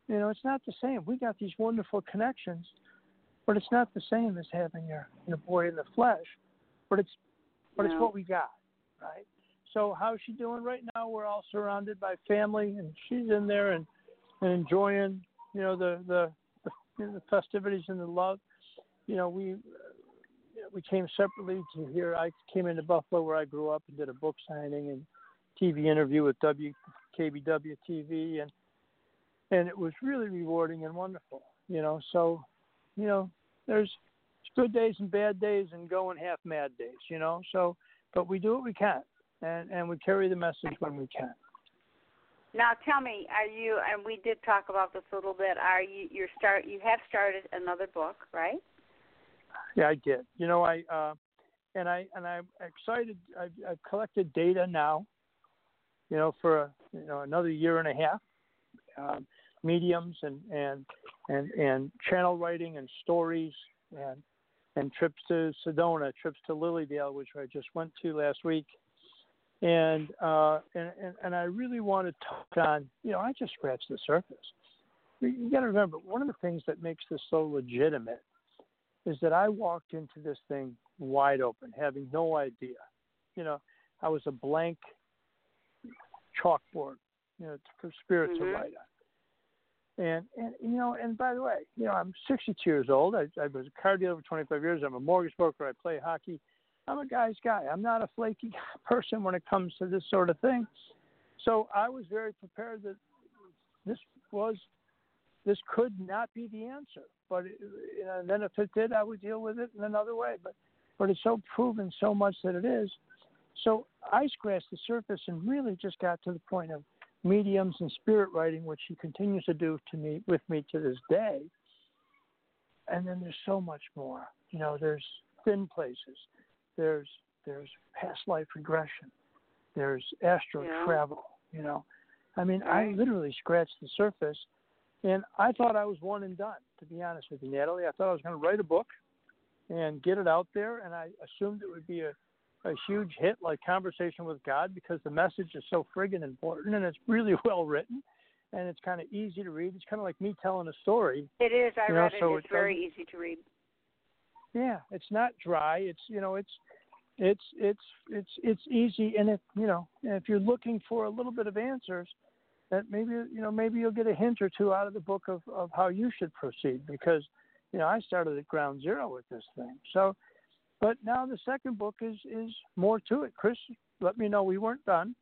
You know, it's not the same. We got these wonderful connections, but it's not the same as having your, your boy in the flesh. But it's but no. it's what we got, right? So how's she doing right now? We're all surrounded by family, and she's in there and, and enjoying, you know, the the, the, you know, the festivities and the love. You know, we we came separately to here. I came into Buffalo where I grew up and did a book signing and T V interview with W K B W T V, and and it was really rewarding and wonderful. You know, so you know, there's good days and bad days and going half mad days. You know, so but we do what we can. And, and we carry the message when we can. Now, tell me, are you? And we did talk about this a little bit. Are you? You're start. You have started another book, right? Yeah, I did. You know, I uh, and I and I'm excited. I've, I've collected data now. You know, for a, you know another year and a half, um, mediums and, and and and channel writing and stories and and trips to Sedona, trips to Lilydale, which I just went to last week. And, uh, and and and I really want to talk on, you know, I just scratched the surface. You got to remember, one of the things that makes this so legitimate is that I walked into this thing wide open, having no idea. You know, I was a blank chalkboard, you know, for spirit mm-hmm. to write on. And, and, you know, and by the way, you know, I'm sixty-two years old. I, I was a car dealer for twenty-five years. I'm a mortgage broker. I play hockey. I'm a guy's guy. I'm not a flaky person when it comes to this sort of thing. So I was very prepared that this was, this could not be the answer. But it, you know, and then if it did, I would deal with it in another way. But, but it's so proven so much that it is. So I scratched the surface and really just got to the point of mediums and spirit writing, which he continues to do to me with me to this day. And then there's so much more. You know, there's thin places. There's there's past life regression. There's astral yeah. travel. You know, I mean, right. I literally scratched the surface, and I thought I was one and done. To be honest with you, Natalie, I thought I was going to write a book and get it out there, and I assumed it would be a, a huge hit, like Conversation with God, because the message is so friggin' important, and it's really well written, and it's kind of easy to read. It's kind of like me telling a story. It is. I you read know, it. so It's it very easy to read. Yeah, it's not dry. It's you know, it's it's it's it's it's easy, and if you know, if you're looking for a little bit of answers, that maybe you know maybe you'll get a hint or two out of the book of, of how you should proceed, because you know I started at ground zero with this thing. So, but now the second book is is more to it. Chris let me know we weren't done,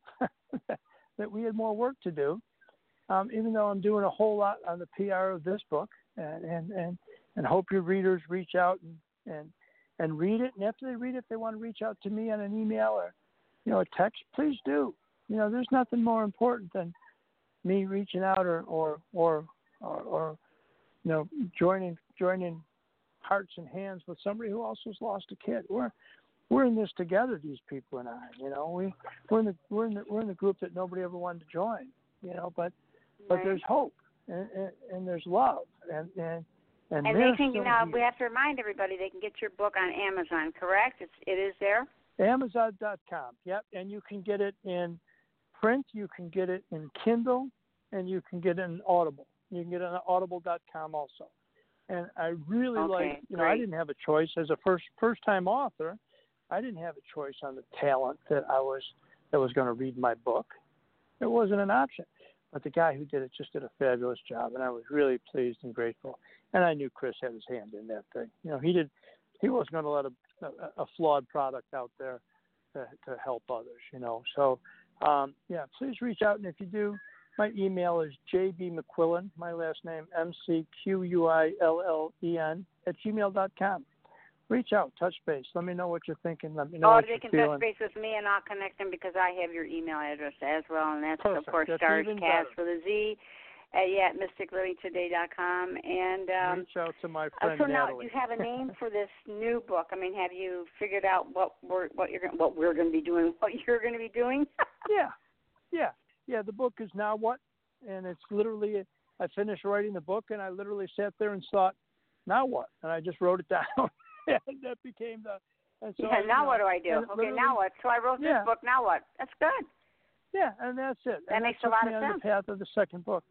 that we had more work to do. Um, even though I'm doing a whole lot on the P R of this book, and and and, and hope your readers reach out and and and read it, and after they read it, if they want to reach out to me on an email or, you know, a text, please do. You know, there's nothing more important than me reaching out or or or or, or you know, joining joining hearts and hands with somebody who also has lost a kid. We're we're in this together, these people and I. You know, we we're in the we're in the we're in the group that nobody ever wanted to join. You know, but but right. there's hope and, and, and there's love and and. And, and they can, you know, we have to remind everybody they can get your book on Amazon, correct? It's, it is there? Amazon dot com, yep. And you can get it in print, you can get it in Kindle, and you can get it in Audible. You can get it on audible dot com also. And I really okay, like, you know, great. I didn't have a choice. As a first, first-time author, I didn't have a choice on the talent that I was, that was going to read my book. It wasn't an option. But the guy who did it just did a fabulous job, and I was really pleased and grateful. And I knew Chris had his hand in that thing. You know, he did. He wasn't going to let a, a, a flawed product out there to, to help others. You know, so um, yeah, please reach out, and if you do, my email is j b mcquillen, my last name M C Q U I L L E N at gmail dot com. Reach out, touch base. Let me know what you're thinking. Let me know oh, what they you're can feeling. touch base with me, and I'll connect them because I have your email address as well, and that's, Perfect. of course, That's Stars even Cast better. with a Z at, yeah, mystic living today dot com. And um, reach out to my uh, friend so now, Natalie. do you have a name for this new book? I mean, have you figured out what we're what you're what we're going to be doing? What you're going to be doing? yeah, yeah, yeah. The book is Now What, and it's literally. I finished writing the book, and I literally sat there and thought, now what? And I just wrote it down. And that became the. And so, yeah. Now you know, what do I do? Okay. Now what? So I wrote yeah. this book. Now what? That's good. Yeah, and that's it. That and makes that a lot took of me on sense. the path of the second book.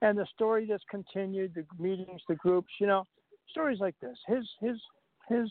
and the story just continued, the meetings, the groups, you know, stories like this. His his his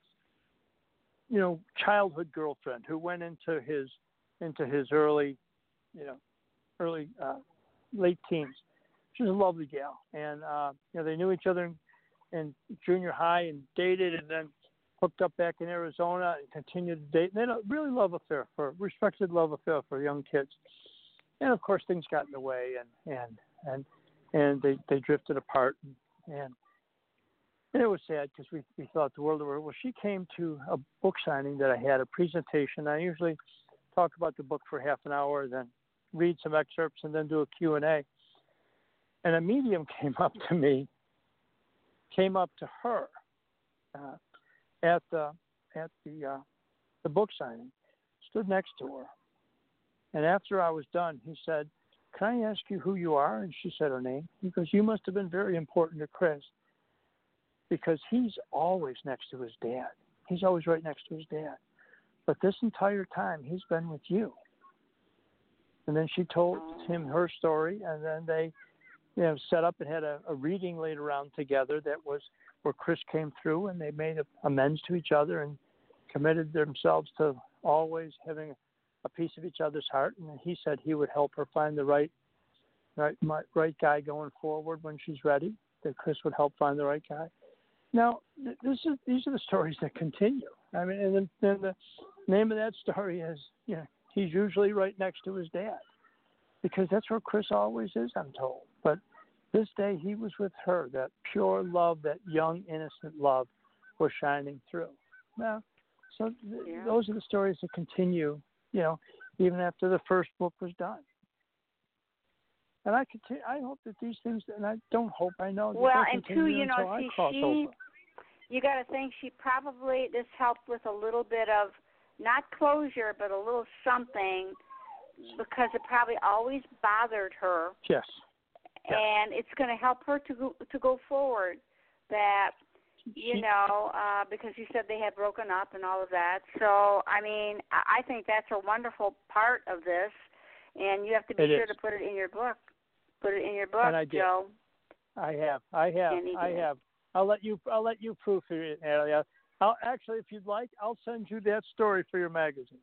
you know, childhood girlfriend who went into his into his early, you know, early uh, late teens. She was a lovely gal, and uh, you know, they knew each other in, in junior high and dated, and then hooked up back in Arizona and continued to date. And they had a really love affair for respected love affair for young kids. And of course, things got in the way, and and and and they, they drifted apart, and, and and it was sad because we, we thought the world of her. Well, she came to a book signing that I had, a presentation. I usually talk about the book for half an hour, then read some excerpts, and then do a Q and A. And a medium came up to me, came up to her uh, at the at the uh, the book signing, stood next to her, and after I was done, he said, "Can I ask you who you are?" And she said her name. He goes, "You must have been very important to Chris, because he's always next to his dad. He's always right next to his dad. But this entire time, he's been with you." And then she told him her story, and then they, you know, set up and had a, a reading later on together that was where Chris came through, and they made a, amends to each other and committed themselves to always having a piece of each other's heart. And he said he would help her find the right, right, right guy going forward when she's ready. That Chris would help find the right guy. Now, this is these are the stories that continue. I mean, and then, then the name of that story is, you know, he's usually right next to his dad, because that's where Chris always is, I'm told. But this day he was with her. That pure love, that young, innocent love was shining through. Now, so th- yeah. those are the stories that continue, you know, even after the first book was done. And I continue, I hope that these things, and I don't hope, I know that well, they'll and continue two, you know, until see, I cross she, over. You got to think she probably, this helped with a little bit of, not closure, but a little something, because it probably always bothered her. Yes. yes. And it's going to help her to go, to go forward. That, you she, know, uh, because you said they had broken up and all of that. So, I mean, I think that's a wonderful part of this, and you have to be sure is. to put it in your book. Put it in your book, and I did. Joe. I have. I have. I did. have. I'll let you. I'll let you proof it, Natalie. I'll actually, if you'd like, I'll send you that story for your magazine.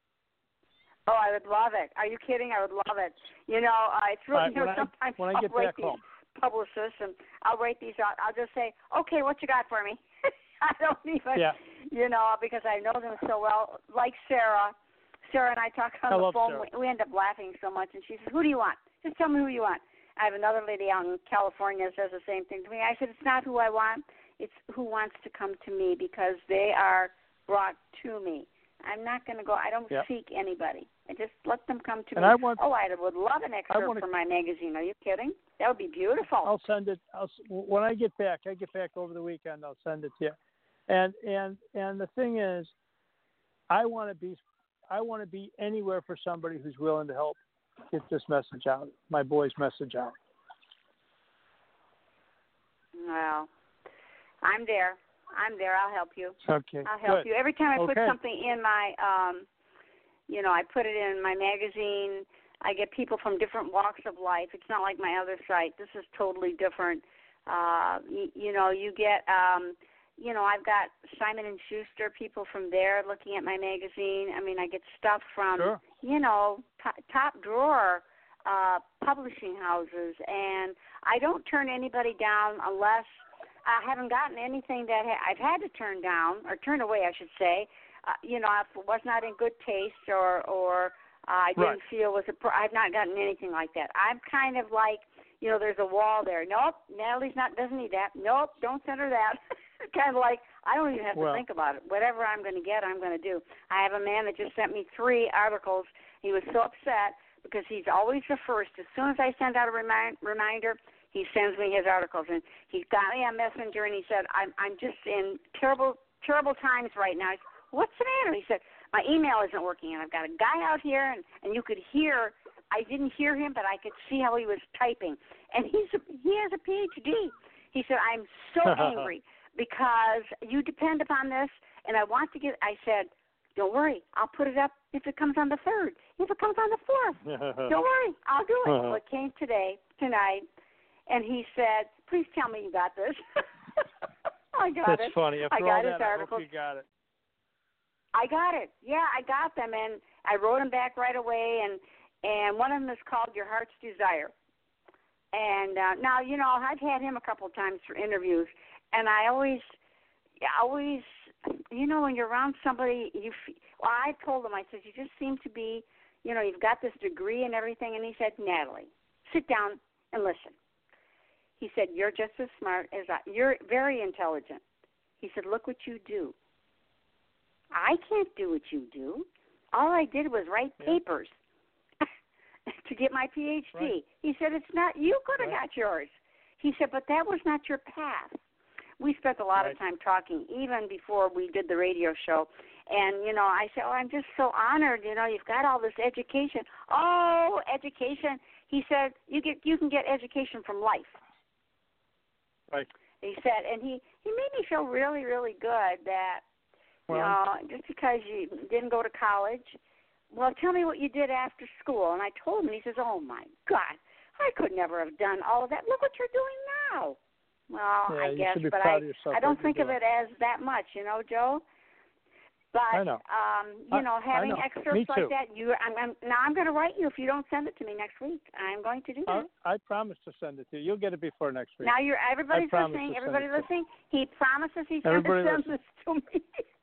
Oh, I would love it. Are you kidding? I would love it. You know, uh, it's really, right, you know, when sometimes I, when I'll I get write back these home. publicists and I'll write these out. I'll just say, okay, what you got for me? I don't even, yeah. you know, because I know them so well. Like Sarah. Sarah and I talk on I the love phone. Sarah. We, we end up laughing so much, and she says, who do you want? Just tell me who you want. I have another lady out in California that says the same thing to me. I said, it's not who I want. It's who wants to come to me, because they are brought to me. I'm not going to go. I don't yep. seek anybody. I just let them come to and me. I want, oh, I would love an excerpt wanna, for my magazine. Are you kidding? That would be beautiful. I'll send it. I'll, when I get back, I get back over the weekend, I'll send it to you. And and and the thing is, I want to be, I want to be anywhere for somebody who's willing to help get this message out, my boy's message out. Well, I'm there. I'm there. I'll help you. Okay. I'll help Good. you. Every time I okay. put something in my, um, you know, I put it in my magazine, I get people from different walks of life. It's not like my other site. This is totally different. Uh, you, you know, you get, um, you know, I've got Simon and Schuster people from there looking at my magazine. I mean, I get stuff from, sure. you know, t- top drawer uh, publishing houses, and I don't turn anybody down unless I haven't gotten anything that ha- I've had to turn down, or turn away, I should say. Uh, you know, if it was not in good taste, or or uh, I didn't right. feel was a. Pro- I've not gotten anything like that. I'm kind of like, you know, there's a wall there. Nope, Natalie's not doesn't need that. Nope, don't send her that. Kind of like, I don't even have well, to think about it. Whatever I'm going to get, I'm going to do. I have a man that just sent me three articles. He was so upset because he's always the first. As soon as I send out a remind, reminder, he sends me his articles. And he got me on Messenger, and he said, I'm I'm just in terrible, terrible times right now. I said, what's the matter? He said, my email isn't working, and I've got a guy out here, and, and you could hear, I didn't hear him, but I could see how he was typing. And he's a, he has a P H D. He said, I'm so angry because you depend upon this, and I want to get, I said, don't worry, I'll put it up if it comes on the third. If it comes on the fourth, don't worry, I'll do it. Well, it came today, tonight. and he said, "Please tell me you got this." I got That's it. funny. After I got all his that, I article. hope you got it. I got it. Yeah, I got them, and I wrote them back right away. And and one of them is called Your Heart's Desire. And uh, now, you know, I've had him a couple of times for interviews, and I always, always, you know, when you're around somebody, you. Well, I told him, I said, you just seem to be, you know, you've got this degree and everything. And he said, Natalie, sit down and listen. He said, you're just as smart as I. You're very intelligent. He said, look what you do. I can't do what you do. All I did was write yeah. papers to get my P H D. Right. He said, it's not, you could have right. got yours. He said, but that was not your path. We spent a lot right. of time talking, even before we did the radio show. And, you know, I said, oh, I'm just so honored. You know, you've got all this education. Oh, education. He said, you get, you can get education from life. Right. He said, and he, he made me feel really, really good that, well, you know, just because you didn't go to college, well, tell me what you did after school. And I told him, he says, oh, my God, I could never have done all of that. Look what you're doing now. Well, yeah, I guess, you should be but proud I, of yourself I don't think you're of doing. it as that much, you know, Joe. But, I know. um, you know, I, having I know. excerpts Me like too. that, you, I'm, I'm, now I'm going to write you if you don't send it to me next week. I'm going to do that. I, I promise to send it to you. You'll get it before next week. Now you're everybody's listening. to Everybody send it to listening. He promises he's Everybody going to send this to me.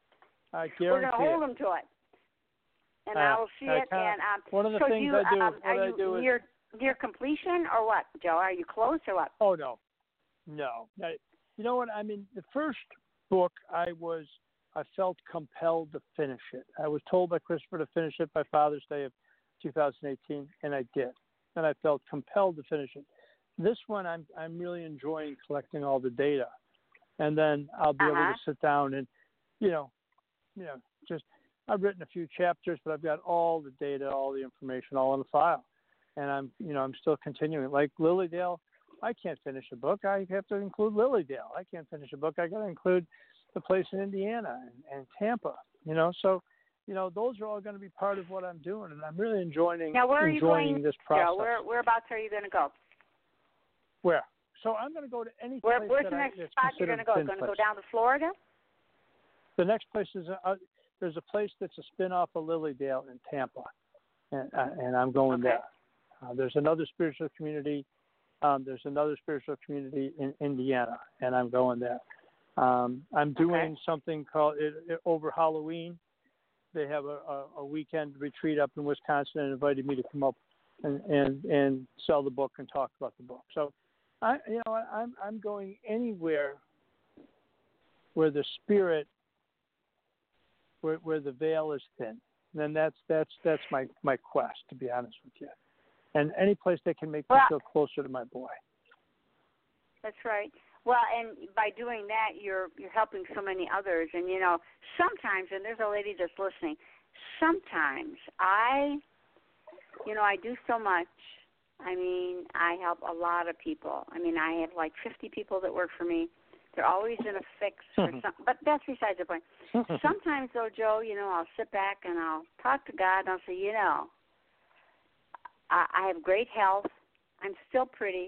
I We're guarantee going to hold it. him to it, and Uh, I will see I it. And um, one of the so things you, I do, um, what are I you do is, near near completion or what, Joe? Are you close or what? oh no, no. I, you know what? I mean, the first book I was, I felt compelled to finish it. I was told by Christopher to finish it by Father's Day of two thousand eighteen, and I did. And I felt compelled to finish it. This one, I'm I'm really enjoying collecting all the data, and then I'll be Uh-huh. able to sit down and, you know, you know, just I've written a few chapters, but I've got all the data, all the information, all in the file, and I'm, you know, I'm still continuing. Like Lilydale, I can't finish a book. I have to include Lilydale. I can't finish a book. I got to include the place in Indiana and, and Tampa. You know, so you know those are all going to be part of what I'm doing, and I'm really enjoying Now, where are you enjoying going, this process. Joe? Where whereabouts are you going to go? Where? So I'm going to go to any Where, place where's that the next I, that's spot you're going to go? considered Going to thin go place. down to Florida? The next place is a, a, there's a place that's a spin-off of Lilydale in Tampa, and, uh, and I'm going Okay. there. Uh, there's another spiritual community. Um, there's another spiritual community in Indiana, and I'm going there. Um, I'm doing Okay. something called it, it, over Halloween. They have a, a, a weekend retreat up in Wisconsin and invited me to come up and, and, and sell the book and talk about the book. So, I you know I, I'm I'm going anywhere where the spirit, where where the veil is thin. And that's that's that's my, my quest, to be honest with you. And any place that can make me Well, feel closer to my boy. That's right. Well, and by doing that, you're you're helping so many others. And you know, sometimes, and there's a lady that's listening. Sometimes I, you know, I do so much. I mean, I help a lot of people. I mean, I have like fifty people that work for me. They're always in a fix or something. But that's besides the point. Sometimes, though, Joe, you know, I'll sit back and I'll talk to God and I'll say, you know, I, I have great health. I'm still pretty.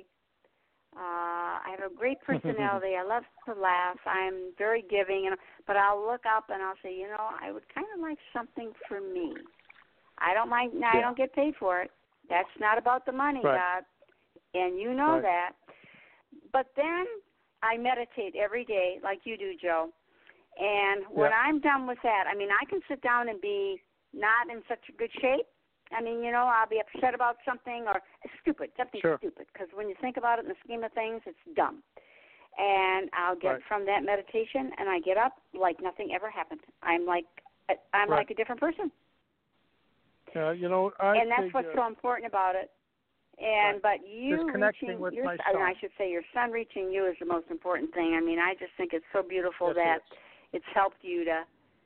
Uh, I have a great personality. I love to laugh. I'm very giving. And but I'll look up and I'll say, you know, I would kind of like something for me. I don't mind. I Yeah. don't get paid for it. That's not about the money, Right. God. And you know Right. that. But then I meditate every day like you do, Joe. And when Yeah. I'm done with that, I mean, I can sit down and be not in such a good shape. I mean, you know, I'll be upset about something or stupid, something Sure. stupid. Because when you think about it in the scheme of things, it's dumb. And I'll get Right. from that meditation, and I get up like nothing ever happened. I'm like, I'm Right. like a different person. Uh, you know, I and that's figure, what's so important about it. And Right. but you Just connecting reaching with your, my I, mean, I son. should say your son reaching you is the most important thing. I mean, I just think it's so beautiful Yes, that it is. it's helped you to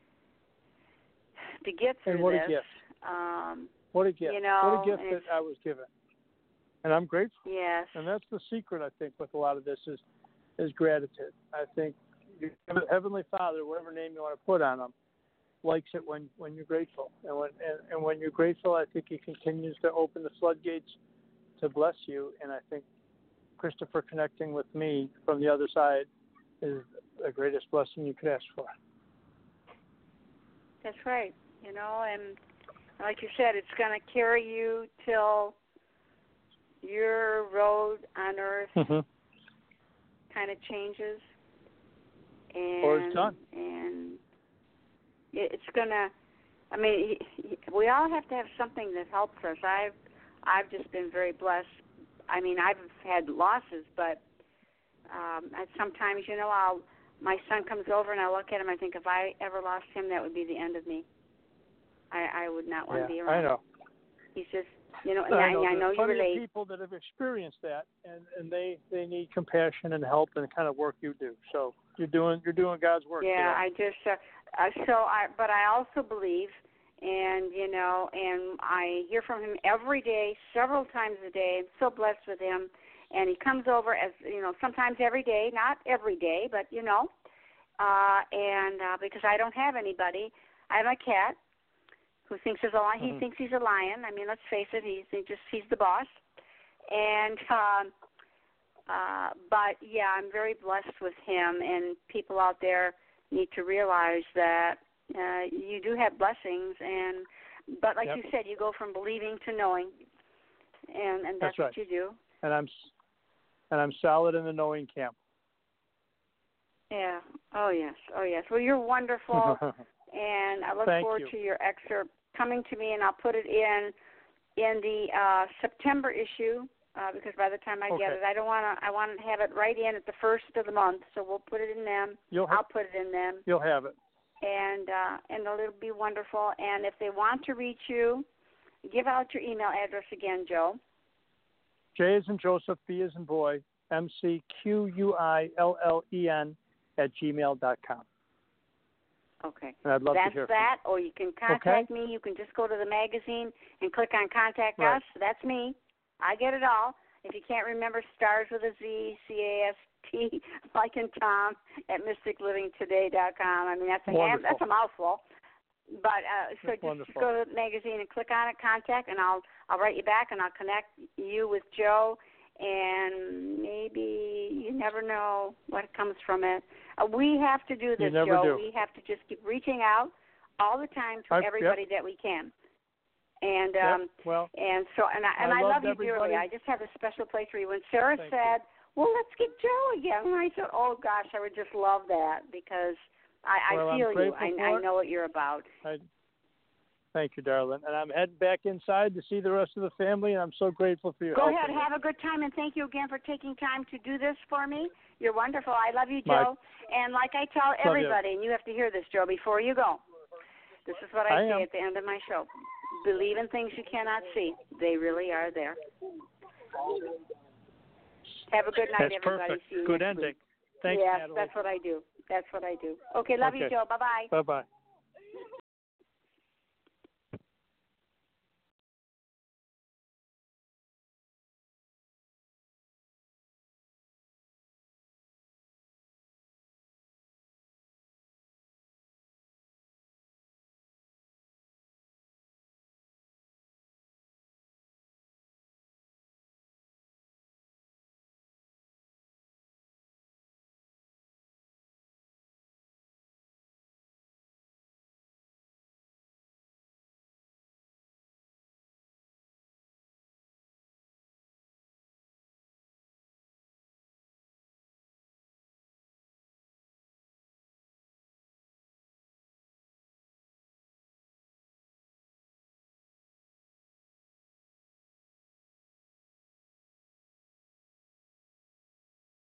to get through And what this. a gift. Um, What a gift. you know, what a gift and that it's- I was given. And I'm grateful. yes. And that's the secret, I think, with a lot of this is is gratitude. I think your Heavenly Father, whatever name you want to put on him, likes it when, when you're grateful. And when and, and when you're grateful, I think he continues to open the floodgates to bless you. And I think Christopher connecting with me from the other side is the greatest blessing you could ask for. That's right. You know, and like you said, it's going to carry you till your road on earth mm-hmm. kind of changes. And, or it's done. And it's going to, I mean, we all have to have something that helps us. I've, I've just been very blessed. I mean, I've had losses, but um, sometimes, you know, I'll, my son comes over and I look at him, I think if I ever lost him, that would be the end of me. I, I would not want yeah, to be around. I know. He's just, you know, and I I know, I know you plenty relate. of people that have experienced that, and, and they, they need compassion and help and the kind of work you do. So you're doing you're doing God's work. Yeah, today. I just uh, uh, so I, but I also believe, and you know, and I hear from him every day, several times a day. I'm so blessed with him, and he comes over as you know, sometimes every day, not every day, but you know, uh, and uh, because I don't have anybody, I have a cat. Who thinks he's a lion? Mm-hmm. He thinks he's a lion. I mean, let's face it. He's he just he's the boss. And um, uh, but yeah, I'm very blessed with him. And people out there need to realize that uh, you do have blessings. And but like yep. you said, you go from believing to knowing, and and that's, that's right. what you do. And I'm and I'm solid in the knowing camp. Yeah. Oh yes. Oh yes. Well, you're wonderful. And I look Thank forward you. to your excerpt coming to me, and I'll put it in in the uh, September issue uh, because by the time I okay. get it, I don't want to. I want to have it right in at the first of the month, so we'll put it in them. You'll ha- I'll put it in them. You'll have it, and uh, and it'll be wonderful. And if they want to reach you, give out your email address again, Joe. J as in Joseph, B as in boy, M C Q U I L L E N at gmail dot com. Okay. And I'd love That's to hear that, from you. or you can contact okay. me. You can just go to the magazine and click on Contact right. Us. That's me. I get it all. If you can't remember, stars with a Z, C A S T, like in Tom, at mystic living today dot com. I mean, that's a ham, that's a mouthful. But uh, so that's just wonderful. go to the magazine and click on it, contact, and I'll I'll write you back, and I'll connect you with Joe. And maybe you never know what comes from it. Uh, we have to do this, you never Joe. Do. We have to just keep reaching out all the time to I've, everybody yep. that we can. And yep. um, well, and so and I, and I, I love you everybody. dearly. I just have a special place for you. When Sarah Thank said, you. "Well, let's get Joe again," and I said, "Oh gosh, I would just love that because I, well, I feel you. I, I know what you're about." I, Thank you, darling. And I'm heading back inside to see the rest of the family, and I'm so grateful for your Go help. Go ahead. Have a good time, and thank you again for taking time to do this for me. You're wonderful. I love you, Joe. My, and like I tell everybody, you. and you have to hear this, Joe, before you go, this is what I, I say am. at the end of my show. Believe in things you cannot see. They really are there. Have a good night, That's everybody. Perfect. See you good next ending. Week. Thanks, yes, Natalie. that's what I do. That's what I do. Okay, love okay. you, Joe. Bye-bye. Bye-bye.